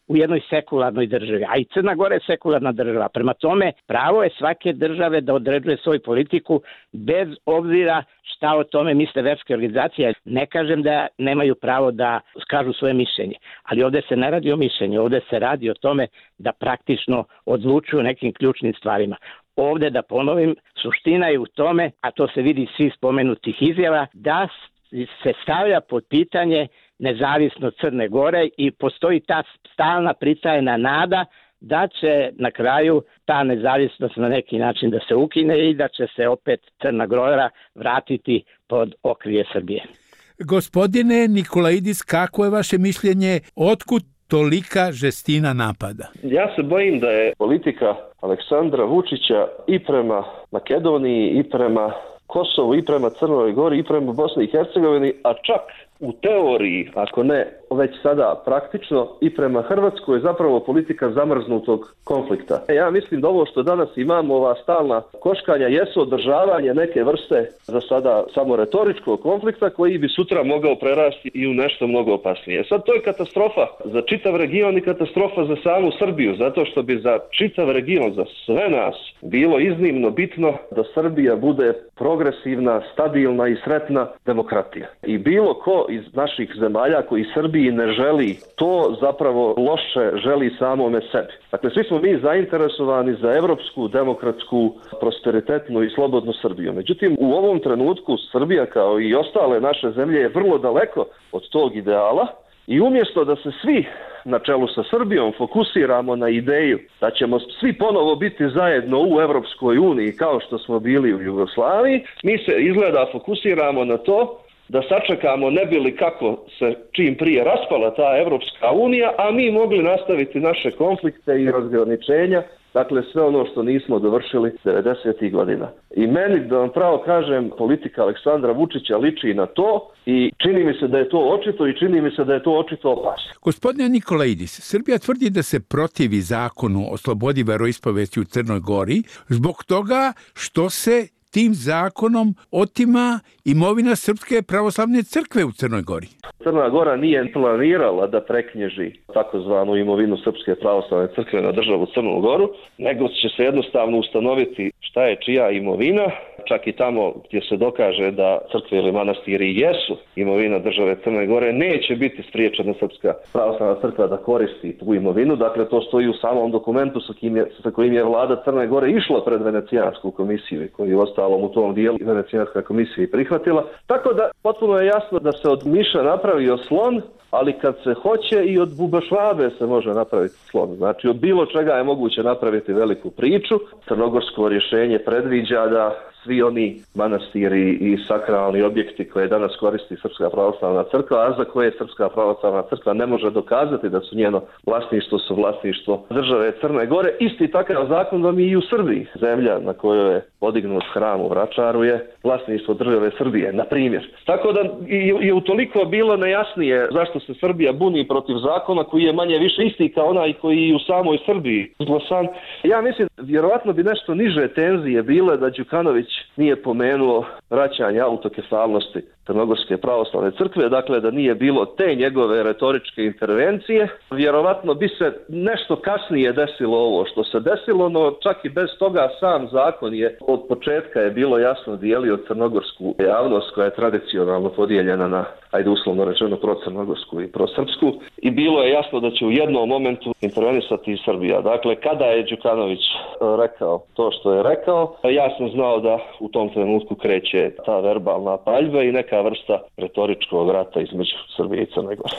u jednoj sekularnoj državi, a i Crna Gora je sekularna država. Prema tome, pravo je svake države da određuje svoju politiku bez obzira šta o tome misle verske organizacije. Ne kažem da nemaju pravo da kažu svoje mišljenje, ali ovdje se ne radi o mišljenju, ovdje se radi o tome da praktično odlučuju nekim ključnim stvarima. Ovdje, da ponovim, suština je u tome, a to se vidi iz svih spomenutih izjava, da se stavlja pod pitanje nezavisnost Crne Gore i postoji ta stalna pritajena nada da će na kraju ta nezavisnost na neki način da se ukine i da će se opet Crna Gora vratiti pod okrilje Srbije. Gospodine Nikolaidis, kako je vaše mišljenje? Otkud tolika žestina napada? Ja se bojim da je politika Aleksandra Vučića i prema Makedoniji, i prema Kosovu, i prema Crnoj Gori, i prema Bosni i Hercegovini, a čak u teoriji, ako ne već sada praktično, i prema Hrvatskoj je zapravo politika zamrznutog konflikta. Ja mislim da ovo što danas imamo, ova stalna koškanja, jesu održavanje neke vrste za sada samo retoričkog konflikta koji bi sutra mogao prerasti i u nešto mnogo opasnije. Sad to je katastrofa za čitav region i katastrofa za samu Srbiju, zato što bi za čitav region, za sve nas, bilo iznimno bitno da Srbija bude progresivna, stabilna i sretna demokratija. I bilo ko iz naših zemalja koji Srbiji ne želi, to zapravo loše želi samome sebi. Dakle, svi smo mi zainteresovani za evropsku, demokratsku, prosperitetnu i slobodnu Srbiju. Međutim, u ovom trenutku Srbija, kao i ostale naše zemlje, je vrlo daleko od tog ideala i umjesto da se svi na čelu sa Srbijom fokusiramo na ideju da ćemo svi ponovo biti zajedno u Evropskoj uniji kao što smo bili u Jugoslaviji, mi se izgleda fokusiramo na to da sačekamo ne bi li kako se čim prije raspala ta Evropska unija, a mi mogli nastaviti naše konflikte i razgraničenja, dakle sve ono što nismo dovršili devedesetih godina. I meni, da vam pravo kažem, politika Aleksandra Vučića liči na to i čini mi se da je to očito i čini mi se da je to očito opasno. Gospodine Nikolaidis, Srbija tvrdi da se protivi zakonu o slobodi veroispovesti u Crnoj Gori zbog toga što se tim zakonom otima imovina Srpske pravoslavne crkve u Crnoj Gori. Crna Gora nije planirala da preknjiži takozvanu imovinu Srpske pravoslavne crkve na državu Crnu Goru, nego će se jednostavno ustanoviti šta je čija imovina, čak i tamo gdje se dokaže da crkve ili manastiri jesu imovina države Crne Gore, neće biti spriječena Srpska pravoslavna crkva da koristi tu imovinu. Dakle, to stoji u samom dokumentu sa, kim je, sa kojim je vlada Crne Gore išla pred Venecijansku komisiju, koji je ostalom u tom dijelu Venecijanska komisija i prihvatila. Tako da potpuno je jasno da se od miša napravio slon, ali kad se hoće i od bubašvabe se može napraviti slon. Znači, od bilo čega je moguće napraviti veliku priču. Crnogorsko rješenje predviđa da svi oni manastiri i sakralni objekti koje danas koristi Srpska pravoslavna crkva, a za koje Srpska pravoslavna crkva ne može dokazati da su njeno vlasništvo su vlasništvo države Crne Gore. Isti takav zakon vam i u Srbiji. Zemlja na kojoj je podignut hram u Vračaru je vlasništvo države Srbije, na primjer. Tako da je utoliko bilo nejasnije zašto se Srbija buni protiv zakona koji je manje više isti kao onaj koji u samoj Srbiji izglasan. Ja mislim, vjerovatno bi nešto niže tenzije bile da Đukanović nije pomenuo vraćanje autokefalnosti Crnogorske pravoslavne crkve, dakle da nije bilo te njegove retoričke intervencije, vjerovatno bi se nešto kasnije desilo ovo što se desilo, no čak i bez toga sam zakon je od početka je bilo jasno dijelio crnogorsku javnost koja je tradicionalno podijeljena na, ajde uslovno rečeno, procrnogorsku i prosrpsku, i bilo je jasno da će u jednom momentu intervenisati i Srbija. Dakle, kada je Đukanović rekao to što je rekao, ja sam znao da u tom trenutku kreće ta verbalna paljba i neka vrsta retoričkog rata između Srbije i Crne Gore.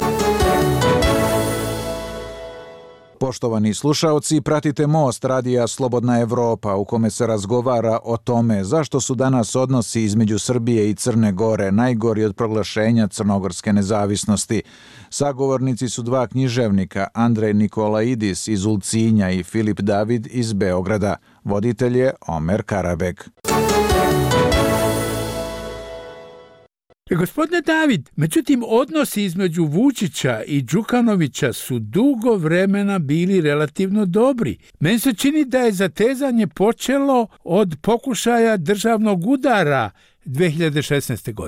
Poštovani slušaoci, pratite Most radija Slobodna Evropa u kome se razgovara o tome zašto su danas odnosi između Srbije i Crne Gore najgori od proglašenja crnogorske nezavisnosti. Sagovornici su dva književnika, Andrej Nikolaidis iz Ulcinja i Filip David iz Beograda. Voditelj je Omer Karabek. Gospodine David, međutim, odnosi između Vučića i Đukanovića su dugo vremena bili relativno dobri. Meni se čini da je zatezanje počelo od pokušaja državnog udara dve hiljade šesnaeste. godine.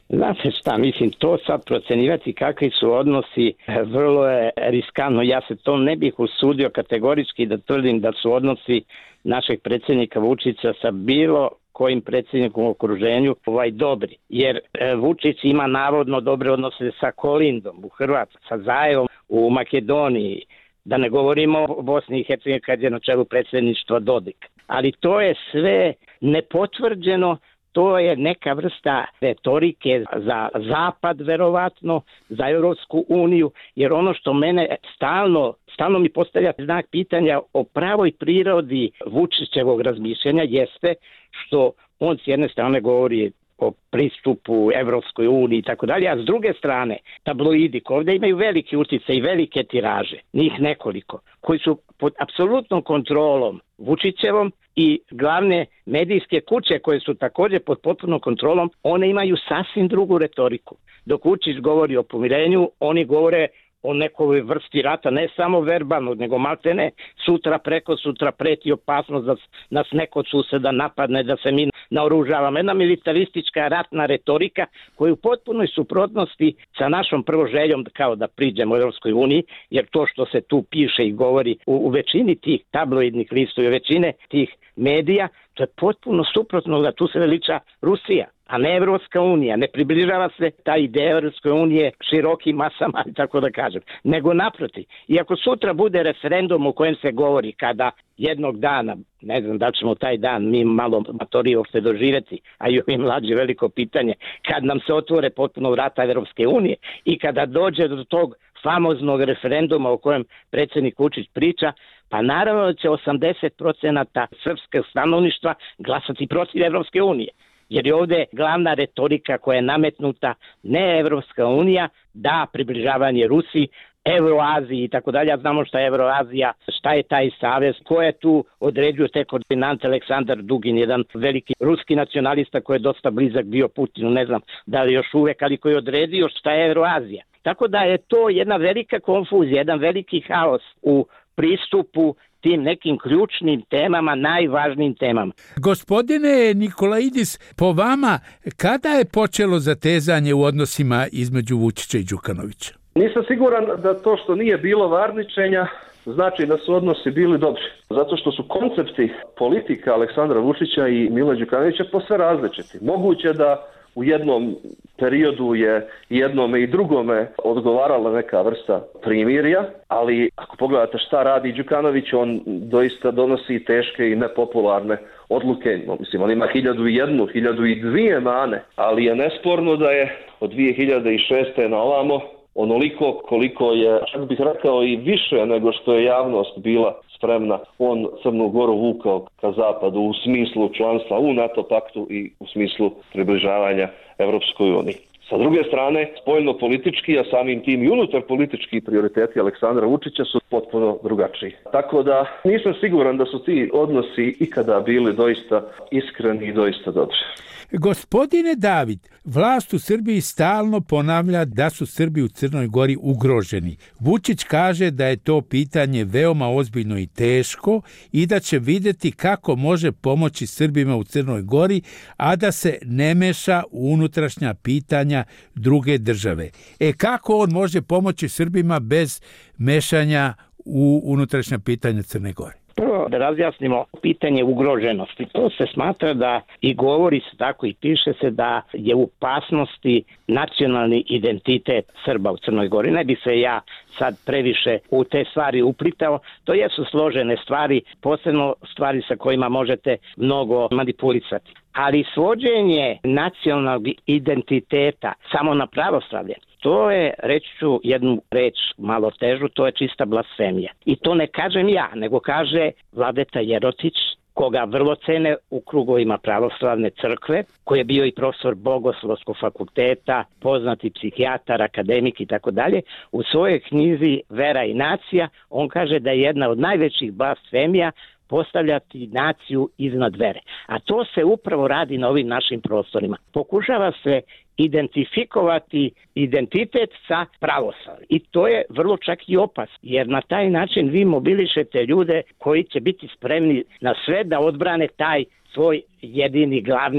Znate šta, mislim, to sad procenivati kakvi su odnosi vrlo je riskantno. Ja se to ne bih usudio kategorički da tvrdim da su odnosi našeg predsjednika Vučića sa bilo kojim predsjednikom u okruženju ovaj dobri. Jer e, Vučić ima navodno dobre odnose sa Kolindom u Hrvatskoj, sa Zajevom u Makedoniji, da ne govorimo o Bosni i Hercegovini kad je na čelu predsjedništva Dodik. Ali to je sve nepotvrđeno. To je neka vrsta retorike za Zapad, verovatno, za Europsku uniju, jer ono što mene stalno, stalno mi postavlja znak pitanja o pravoj prirodi Vučićevog razmišljanja jeste što on s jedne strane govori o pristupu Evropskoj uniji i tako dalje, a s druge strane tabloidi koji ovdje imaju veliki utjecaj i velike tiraže, njih nekoliko, koji su pod apsolutnom kontrolom Vučićevom i glavne medijske kuće koje su također pod potpunom kontrolom, one imaju sasvim drugu retoriku. Dok Vučić govori o pomirenju, oni govore o nekoj vrsti rata, ne samo verbalno, nego maltene sutra, preko sutra preti opasnost da nas neko od suseda napadne, da se mi naoružavamo. Jedna militaristička ratna retorika koja je u potpunoj suprotnosti sa našom prvo željom kao da priđemo u Europskoj uniji, jer to što se tu piše i govori u, u većini tih tabloidnih listova i većine tih medija, to je potpuno suprotno da tu se veliča Rusija, a ne Evropska unija. Ne približava se ta ideja Evropske unije širokim masama, tako da kažem. Nego naprotiv. I ako sutra bude referendum u kojem se govori kada jednog dana, ne znam da ćemo taj dan mi malo matorije uopšte doživjeti, a i ovi mlađi veliko pitanje, kad nam se otvore potpuno vrata Evropske unije i kada dođe do tog famoznog referenduma o kojem predsjednik Vučić priča, pa naravno da će osamdeset procenata srpskog stanovništva glasati protiv Evropske unije. Jer je ovdje glavna retorika koja je nametnuta ne Evropska unija, da približavanje Rusiji, Euroaziji i tako dalje. Ja znamo šta je Euroazija, šta je taj savez, ko je tu određuje te koordinante. Aleksandar Dugin, jedan veliki ruski nacionalista koji je dosta blizak bio Putinu, ne znam da li još uvek, ali koji je odredio šta je Euroazija. Tako da je to jedna velika konfuzija, jedan veliki haos u pristupu tim nekim ključnim temama, najvažnijim temama. Gospodine Nikolaidis, po vama, kada je počelo zatezanje u odnosima između Vučića i Đukanovića? Nisam siguran da to što nije bilo varničenja znači da su odnosi bili dobri. Zato što su koncepti politika Aleksandra Vučića i Mila Đukanovića posve različiti. Moguće da u jednom periodu je jednome i drugome odgovarala neka vrsta primirja, ali ako pogledate šta radi Đukanović, on doista donosi teške i nepopularne odluke. No, mislim, on ima hiljadu i jednu, hiljadu i dvije mane, ali je nesporno da je od dvije hiljade šeste na ovamo onoliko koliko je, čak bih rekao i više nego što je javnost bila spremna, on Crnu Goru vukao ka zapadu u smislu članstva u NATO paktu i u smislu približavanja Evropskoj uniji. Sa druge strane, spoljno politički, a samim tim i unutar politički prioriteti Aleksandra Vučića su potpuno drugačiji. Tako da nisam siguran da su ti odnosi ikada bili doista iskreni i doista dobri. Gospodine David, vlast u Srbiji stalno ponavlja da su Srbi u Crnoj Gori ugroženi. Vučić kaže da je to pitanje veoma ozbiljno i teško i da će vidjeti kako može pomoći Srbima u Crnoj Gori, a da se ne meša u unutrašnja pitanja druge države. E kako on može pomoći Srbima bez mešanja u unutrašnja pitanja Crne Gore? Prvo da razjasnimo pitanje ugroženosti. To se smatra da i govori se tako i piše se da je u opasnosti nacionalni identitet Srba u Crnoj Gori. Ne bi se ja sad previše u te stvari uplitao. To jesu složene stvari, posebno stvari sa kojima možete mnogo manipulisati. Ali svođenje nacionalnog identiteta samo na pravoslavlje, to je, reći ću jednu reč malo težu, to je čista blasfemija. I to ne kažem ja, nego kaže Vladeta Jerotić, koga vrlo cene u krugovima pravoslavne crkve, koji je bio i profesor Bogoslovskog fakulteta, poznati psihijatar, akademik i tako dalje. U svojoj knjizi Vera i nacija on kaže da je jedna od najvećih blasfemija postavljati naciju iznad vere. A to se upravo radi na ovim našim prostorima. Pokušava se identifikovati identitet sa pravoslavljem. I to je vrlo čak i opasno, jer na taj način vi mobilišete ljude koji će biti spremni na sve da odbrane taj svoj jedini glavni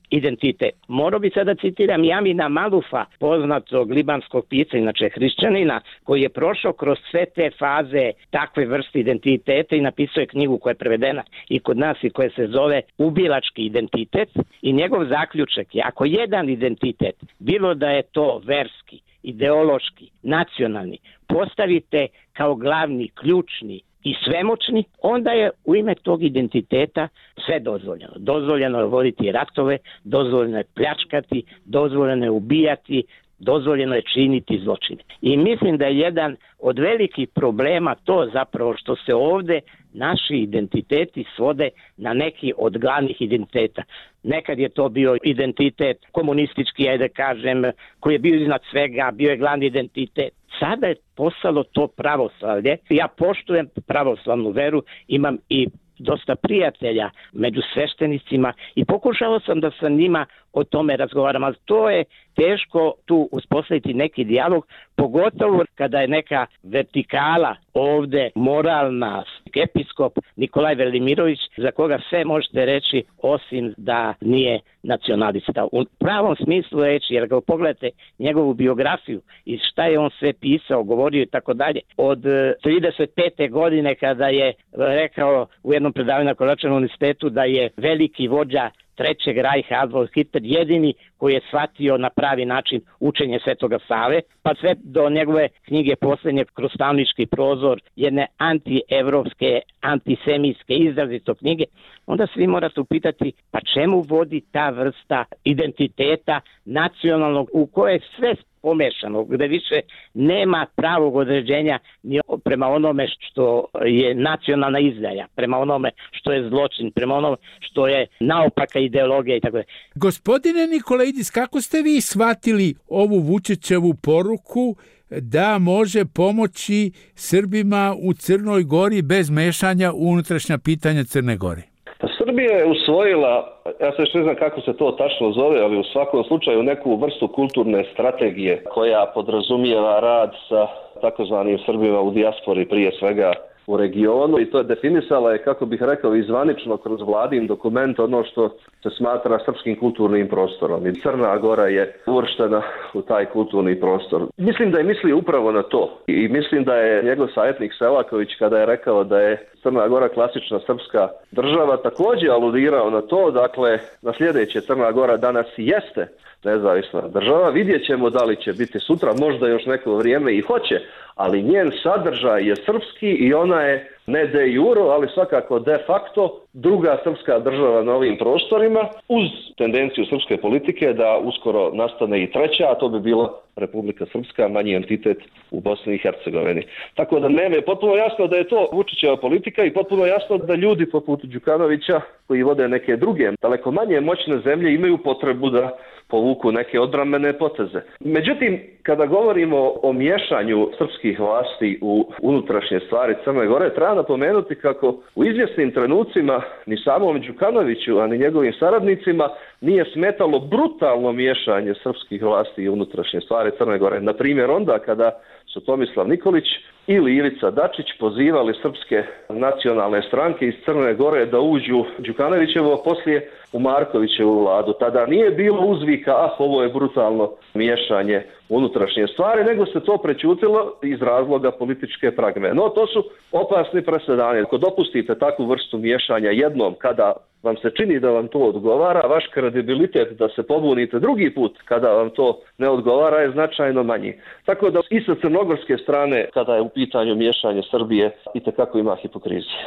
identitet. Morao bi sada citiram Jamina Malufa, poznatog libanskog pisca, inače hrišćanina, koji je prošao kroz sve te faze takve vrste identiteta i napisao je knjigu koja je prevedena i kod nas i koja se zove Ubilački identitet, i njegov zaključak je: ako jedan identitet, bilo da je to verski, ideološki, nacionalni, postavite kao glavni, ključni i svemoćni, onda je u ime tog identiteta sve dozvoljeno. Dozvoljeno je voditi ratove, dozvoljeno je pljačkati, dozvoljeno je ubijati, dozvoljeno je činiti zločine. I mislim da je jedan od velikih problema to zapravo što se ovdje naši identiteti svode na neki od glavnih identiteta. Nekad je to bio identitet komunistički, ajde kažem, koji je bio iznad svega, bio je glavni identitet. Sada je postalo to pravoslavlje. Ja poštujem pravoslavnu veru, imam i dosta prijatelja među sveštenicima i pokušao sam da sa njima o tome razgovaram, ali to je teško tu uspostaviti neki dijalog, pogotovo kada je neka vertikala ovdje moralna, episkop Nikolaj Velimirović, za koga sve možete reći osim da nije nacionalista. U pravom smislu reći, jer ga pogledate njegovu biografiju i šta je on sve pisao, govorio i tako dalje. Od trideset pete godine kada je rekao u jednom predavanju na Koračanom univerzitetu da je veliki vođa Trećeg rajha Adolf Hitler jedini koji je shvatio na pravi način učenje Svetoga Save, pa sve do njegove knjige posljednje Kroz stavnički prozor, jedne antievropske, antisemitske izrazito knjige, onda svi morate upitati pa čemu vodi ta vrsta identiteta nacionalnog u koje je sve pomešano, gdje više nema pravog određenja ni prema onome što je nacionalna izdaja, prema onome što je zločin, prema onome što je naopaka ideologija i tako dalje. Gospodine Nikolaidis, kako ste vi shvatili ovu Vučićevu poruku da može pomoći Srbima u Crnoj Gori bez mešanja u unutrašnja pitanja Crne Gore? Srbija je usvojila, ja se još ne znam kako se to tačno zove, ali u svakom slučaju neku vrstu kulturne strategije koja podrazumijeva rad sa takozvanim Srbima u dijaspori, prije svega u regionu, i to je definisala je, kako bih rekao, izvanično kroz vladin dokument ono što se smatra srpskim kulturnim prostorom. I Crna Gora je uvrštena u taj kulturni prostor. Mislim da je mislio upravo na to. I mislim da je njegov savjetnik Selaković, kada je rekao da je Crna Gora klasična srpska država, također aludirao na to, dakle, na sljedeće: Crna Gora danas jeste nezavisna država, vidjet ćemo da li će biti sutra, možda još neko vrijeme i hoće, ali njen sadržaj je srpski i ona je ne de jure, ali svakako de facto druga srpska država na ovim prostorima, uz tendenciju srpske politike da uskoro nastane i treća, a to bi bila Republika Srpska, manji entitet u Bosni i Hercegovini. Tako da nema je potpuno jasno da je to Vučićeva politika i potpuno jasno da ljudi poput Đukanovića, koji vode neke druge, daleko manje moćne zemlje, imaju potrebu da povuku neke odbrambene poteze. Međutim, kada govorimo o miješanju srpskih vlasti u unutrašnje stvari Crne Gore, treba napomenuti kako u izvjesnim trenucima ni samom Đukanoviću, a ni njegovim saradnicima nije smetalo brutalno miješanje srpskih vlasti u unutrašnje stvari Crne Gore. Na primjer, onda kada su Tomislav Nikolić ili Ivica Dačić pozivali srpske nacionalne stranke iz Crne Gore da uđu Đukanovićevo, poslije u Markovićevu vladu. Tada nije bilo uzvika, ah, ovo je brutalno miješanje unutrašnje stvari, nego se to prećutilo iz razloga političke pragme. No, to su opasni presedani. Ako dopustite takvu vrstu miješanja jednom kada vam se čini da vam to odgovara, vaš kredibilitet da se pobunite drugi put kada vam to ne odgovara je značajno manji. Tako da i sa crnogorske strane, kada je u pitanju miješanje Srbije, itekako ima hipokrizije.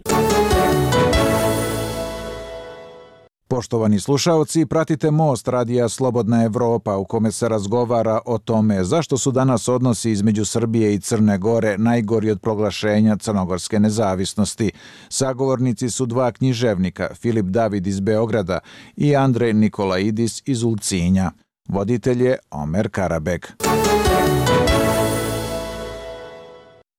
Poštovani slušaoci, pratite Most radija Slobodna Evropa u kome se razgovara o tome zašto su danas odnosi između Srbije i Crne Gore najgori od proglašenja crnogorske nezavisnosti. Sagovornici su dva književnika, Filip David iz Beograda i Andrej Nikolaidis iz Ulcinja. Voditelj je Omer Karabek.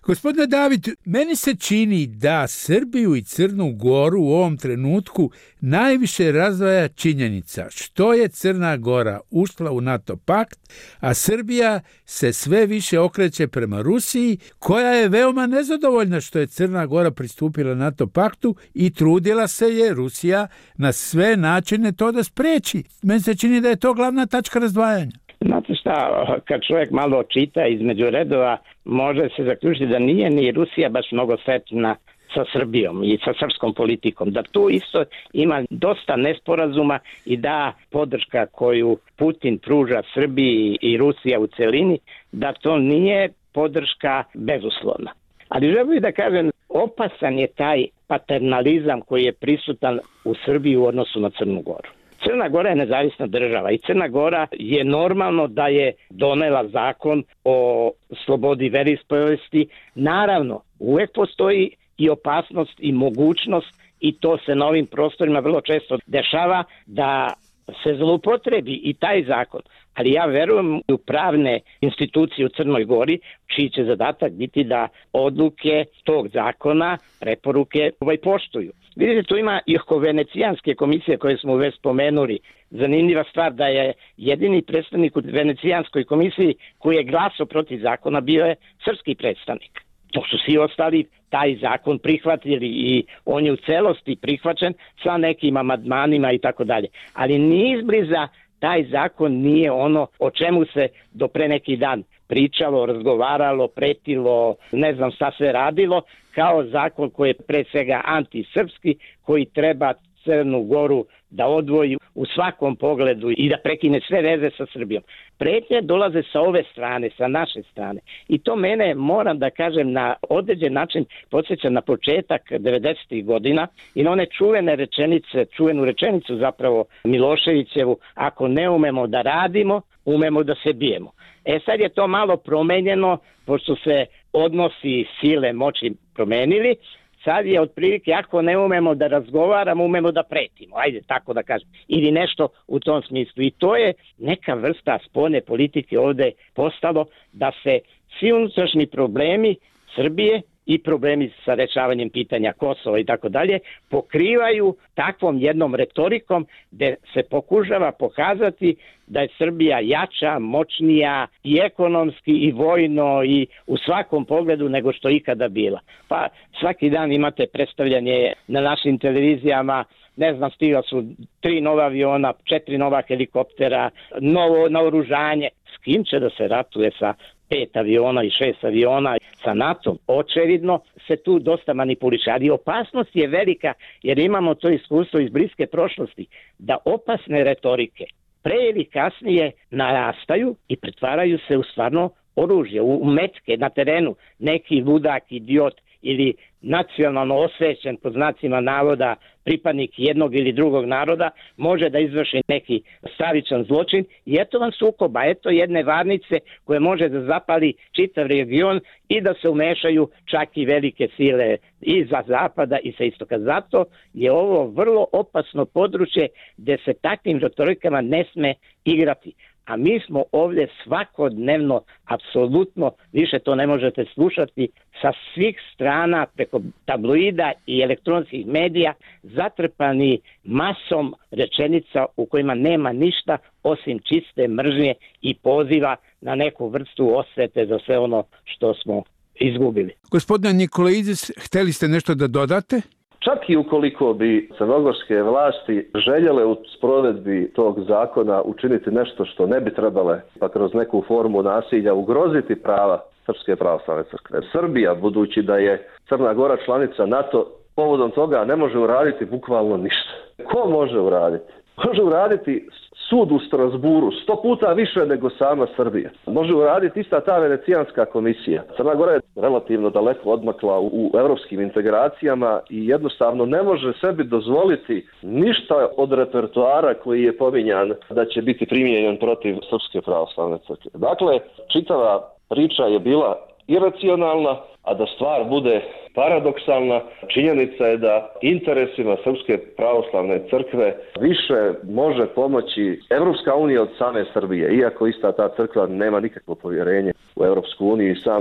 Gospodine David, meni se čini da Srbiju i Crnu Goru u ovom trenutku najviše razdvaja činjenica što je Crna Gora ušla u NATO pakt, a Srbija se sve više okreće prema Rusiji, koja je veoma nezadovoljna što je Crna Gora pristupila NATO paktu i trudila se je Rusija na sve načine to da spreči. Meni se čini da je to glavna tačka razdvajanja. Znate šta, kad čovjek malo čita između redova, može se zaključiti da nije ni Rusija baš mnogo sretna sa Srbijom i sa srpskom politikom, da tu isto ima dosta nesporazuma i da podrška koju Putin pruža Srbiji i Rusija u celini, da to nije podrška bezuslovna. Ali želim da kažem, opasan je taj paternalizam koji je prisutan u Srbiji u odnosu na Crnu Goru. Crna Gora je nezavisna država i Crna Gora je normalno da je donela zakon o slobodi veroispovesti. Naravno, uvek postoji i opasnost i mogućnost, i to se na ovim prostorima vrlo često dešava, da se zloupotrebi i taj zakon. Ali ja verujem u pravne institucije u Crnoj Gori, čiji će zadatak biti da odluke tog zakona, preporuke ovaj poštuju. Vidite, tu ima i oko Venecijanske komisije koje smo uvek spomenuli. Zanimljiva stvar da je jedini predstavnik u Venecijanskoj komisiji koji je glasao protiv zakona bio je srpski predstavnik. To su svi ostali taj zakon prihvatili i on je u celosti prihvaćen sa nekim amandmanima i tako dalje. Ali ni izbliza taj zakon nije ono o čemu se do pre neki dan pričalo, razgovaralo, pretilo, ne znam šta se radilo, kao zakon koji je pre svega antisrpski, koji treba Crnu Goru da odvoji u svakom pogledu i da prekine sve veze sa Srbijom. Pretnje dolaze sa ove strane, sa naše strane. I to mene, moram da kažem, na određen način podsjeća na početak devedesetih godina i na one čuvene rečenice, čuvenu rečenicu zapravo Miloševićevu, ako ne umemo da radimo, umemo da se bijemo. E sad je to malo promenjeno, pošto se odnosi sile moći promenili. Sad je otprilike, ako ne umemo da razgovaramo, umemo da pretimo, ajde tako da kažem, ili nešto u tom smislu. I to je neka vrsta spoljne politike ovde postalo, da se svi unutrašnji problemi Srbije i problemi sa rešavanjem pitanja Kosova i tako dalje pokrivaju takvom jednom retorikom gde se pokušava pokazati da je Srbija jača, moćnija i ekonomski i vojno i u svakom pogledu nego što ikada bila. Pa svaki dan imate predstavljanje na našim televizijama, ne znam, stigla su tri nova aviona, četiri nova helikoptera, novo naoružanje. S kim će da se ratuje sa pet aviona i šest aviona sa NATO? Očevidno se tu dosta manipuliše, ali opasnost je velika jer imamo to iskustvo iz bliske prošlosti, da opasne retorike pre ili kasnije narastaju i pretvaraju se u stvarno oružje, u metke na terenu. Neki ludak, idiot ili nacionalno osvećen, pod znacima navoda, pripadnik jednog ili drugog naroda može da izvrši neki stravičan zločin i eto vam sukoba, eto jedne varnice koje može da zapali čitav region i da se umešaju čak i velike sile i za zapada i sa istoka. Zato je ovo vrlo opasno područje gde se takvim retorikama ne sme igrati. A mi smo ovdje svakodnevno, apsolutno, više to ne možete slušati, sa svih strana preko tabloida i elektronskih medija zatrpani masom rečenica u kojima nema ništa osim čiste mržnje i poziva na neku vrstu osvete za sve ono što smo izgubili. Gospodine Nikolaidis, hteli ste nešto da dodate? Čak i ukoliko bi crnogorske vlasti željele u sprovedbi tog zakona učiniti nešto što ne bi trebale, pa kroz neku formu nasilja ugroziti prava Srpske pravoslavne crkve. Srbija, budući da je Crna Gora članica NATO, povodom toga ne može uraditi bukvalno ništa. Ko može uraditi? Može uraditi sud u Strasburu, sto puta više nego sama Srbija. Može uraditi ista ta Venecijanska komisija. Crna Gora je relativno daleko odmakla u evropskim integracijama i jednostavno ne može sebi dozvoliti ništa od repertoara koji je pominjan da će biti primijenjen protiv Srpske pravoslavne crkve. Dakle, čitava priča je bila iracionalna, a da stvar bude paradoksalna, činjenica je da interesima Srpske pravoslavne crkve više može pomoći Evropska unija od same Srbije, iako ista ta crkva nema nikakvo povjerenje u Evropsku uniju i sam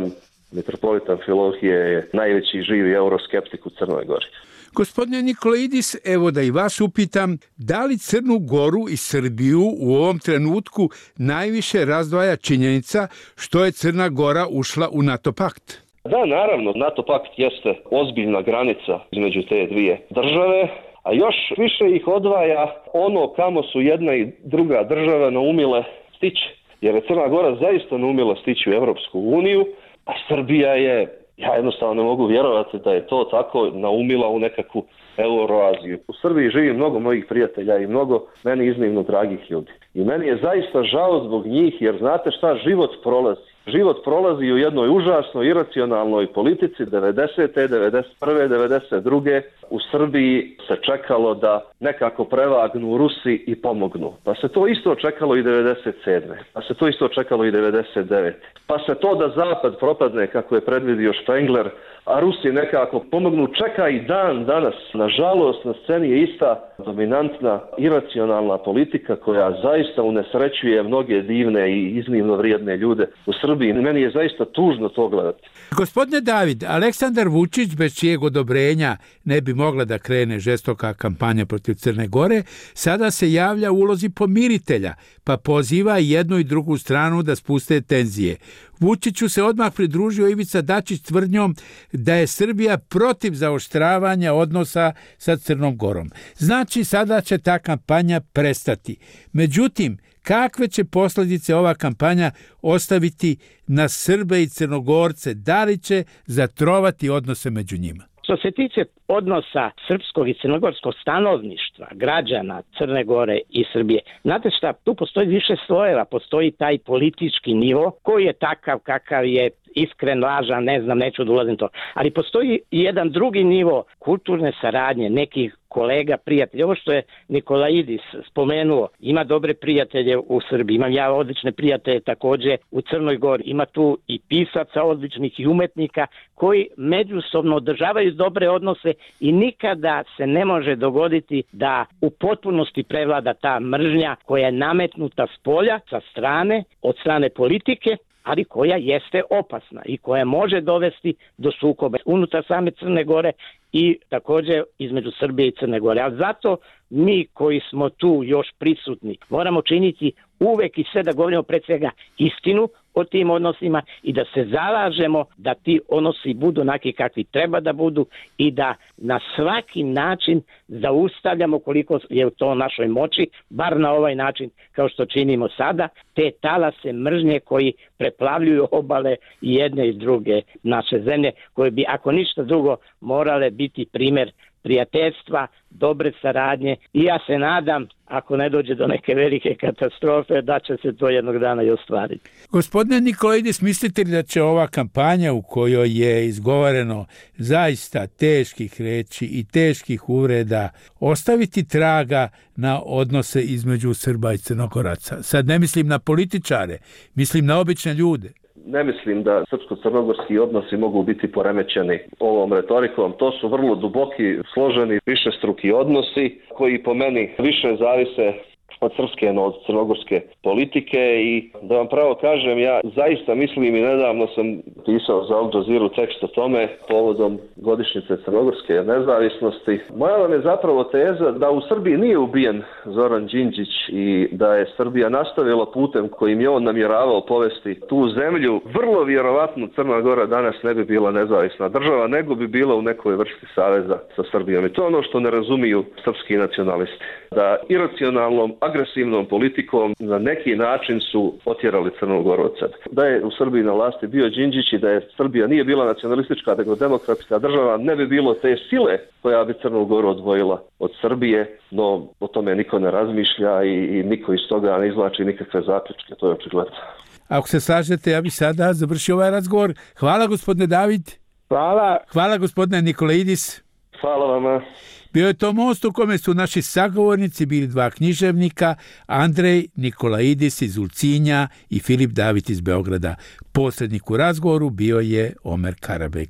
Mitropolita Amfilohije je najveći živi euroskeptik u Crnoj Gori. Gospodine Nikolaidis, evo da i vas upitam, da li Crnu Goru i Srbiju u ovom trenutku najviše razdvaja činjenica što je Crna Gora ušla u NATO pakt? Da, naravno, NATO pakt jeste ozbiljna granica između te dvije države, a još više ih odvaja ono kamo su jedna i druga država naumile stići. Jer je Crna Gora zaista naumila stići u Europsku uniju, a Srbija je, ja jednostavno ne mogu vjerovati da je to tako, naumila u nekakvu Euroaziju. U Srbiji živi mnogo mojih prijatelja i mnogo meni iznimno dragih ljudi. I meni je zaista žao zbog njih, jer znate šta, život prolazi. Život prolazi u jednoj užasnoj iracionalnoj politici devedesete, devedeset prve, devedeset druge u Srbiji se čekalo da nekako prevagnu Rusi i pomognu. Pa se to isto čekalo i devedeset sedme. Pa se to isto čekalo i devedeset devete. Pa se to da Zapad propadne kako je predvidio Spengler, a Rusi nekako pomognu, čeka i dan danas. Nažalost, na sceni je ista dominantna iracionalna politika koja zaista unesrećuje mnoge divne i iznimno vrijedne ljude u Srbiji. Meni je zaista tužno to gledati. Gospodine David, Aleksandar Vučić, bez čijeg odobrenja ne bi mogla da krene žestoka kampanja protiv Crne Gore, sada se javlja u ulozi pomiritelja, pa poziva jednu i drugu stranu da spuste tenzije. Vučiću se odmah pridružio Ivica Dačić tvrdnjom da je Srbija protiv zaoštravanja odnosa sa Crnom Gorom. Znači, sada će ta kampanja prestati. Međutim, kakve će posljedice ova kampanja ostaviti na Srbe i Crnogorce? Da li će zatrovati odnose među njima? Što se tiče odnosa srpskog i crnogorskog stanovništva, građana Crne Gore i Srbije, znate šta, tu postoji više slojeva, postoji taj politički nivo koji je takav kakav je, iskren, lažan, ne znam, neću da ulazim to. Ali postoji i jedan drugi nivo kulturne saradnje, nekih kolega, prijatelja. Ovo što je Nikolaidis spomenuo, ima dobre prijatelje u Srbiji, imam ja odlične prijatelje također u Crnoj Gori, ima tu i pisaca odličnih i umetnika koji međusobno održavaju dobre odnose i nikada se ne može dogoditi da u potpunosti prevlada ta mržnja koja je nametnuta s polja, sa strane, od strane politike, ali koja jeste opasna i koja može dovesti do sukoba unutar same Crne Gore i također između Srbije i Crne Gore. A zato mi koji smo tu još prisutni moramo činiti uvek i sve da govorimo pred svega istinu o tim odnosima i da se zalažemo da ti odnosi budu onaki kakvi treba da budu i da na svaki način zaustavljamo koliko je to u našoj moći, bar na ovaj način kao što činimo sada, te talase mržnje koji preplavljuju obale jedne i druge naše zemlje, koje bi ako ništa drugo morale biti primjer prijateljstva, dobre saradnje i ja se nadam, ako ne dođe do neke velike katastrofe, da će se to jednog dana i ostvariti. Gospodine Nikolaidis, mislite li da će ova kampanja u kojoj je izgovoreno zaista teških reči i teških uvreda ostaviti traga na odnose između Srba i Crnogoraca? Sad ne mislim na političare, mislim na obične ljude. Ne mislim da srpsko-crnogorski odnosi mogu biti poremećeni ovom retorikom. To su vrlo duboki, složeni, višestruki odnosi koji po meni više zavise od srpske, no od crnogorske politike i da vam pravo kažem, ja zaista mislim i nedavno sam pisao za Al Jazeera tekst o tome povodom godišnjice crnogorske nezavisnosti. Moja vam je zapravo teza da u Srbiji nije ubijen Zoran Đinđić i da je Srbija nastavila putem kojim je on namjeravao povesti tu zemlju. Vrlo vjerovatno Crna Gora danas ne bi bila nezavisna država, nego bi bila u nekoj vrsti saveza sa Srbijom. I to je ono što ne razumiju srpski nacionalisti. Da iracionalnom, agresivnom politikom na neki način su otjerali Crnu Goru od sebe. Da je u Srbiji na vlasti bio Đinđić i da je Srbija nije bila nacionalistička, nego demokratska država, ne bi bilo te sile koja bi Crnu Goru odvojila od Srbije, no o tome niko ne razmišlja i, i niko iz toga ne izvlači nikakve zaključke, to je očigledno. Ako se slažete, ja bih sada završio ovaj razgovor. Hvala gospodine David. Hvala. Hvala gospodine Nikolaidis. Hvala vama. Bio je to most u kome su naši sagovornici bili dva književnika, Andrej Nikolaidis iz Ulcinja i Filip David iz Beograda. Posrednik u razgovoru bio je Omer Karabek.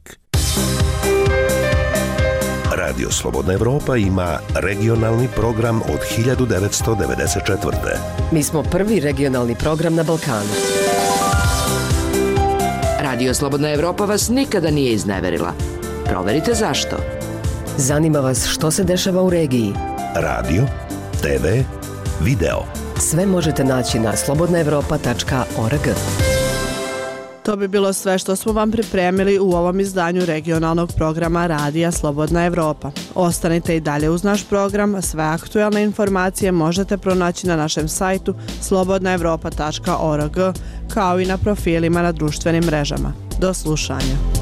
Radio Slobodna Evropa ima regionalni program od hiljadu devetsto devedeset četvrte. Mi smo prvi regionalni program na Balkanu. Radio Slobodna Evropa vas nikada nije izneverila. Proverite zašto. Zanima vas što se dešava u regiji? Radio, te ve, video. Sve možete naći na slobodna evropa tačka org. To bi bilo sve što smo vam pripremili u ovom izdanju regionalnog programa Radija Slobodna Evropa. Ostanite i dalje uz naš program, sve aktualne informacije možete pronaći na našem sajtu slobodna evropa tačka org, kao i na profilima na društvenim mrežama. Do slušanja.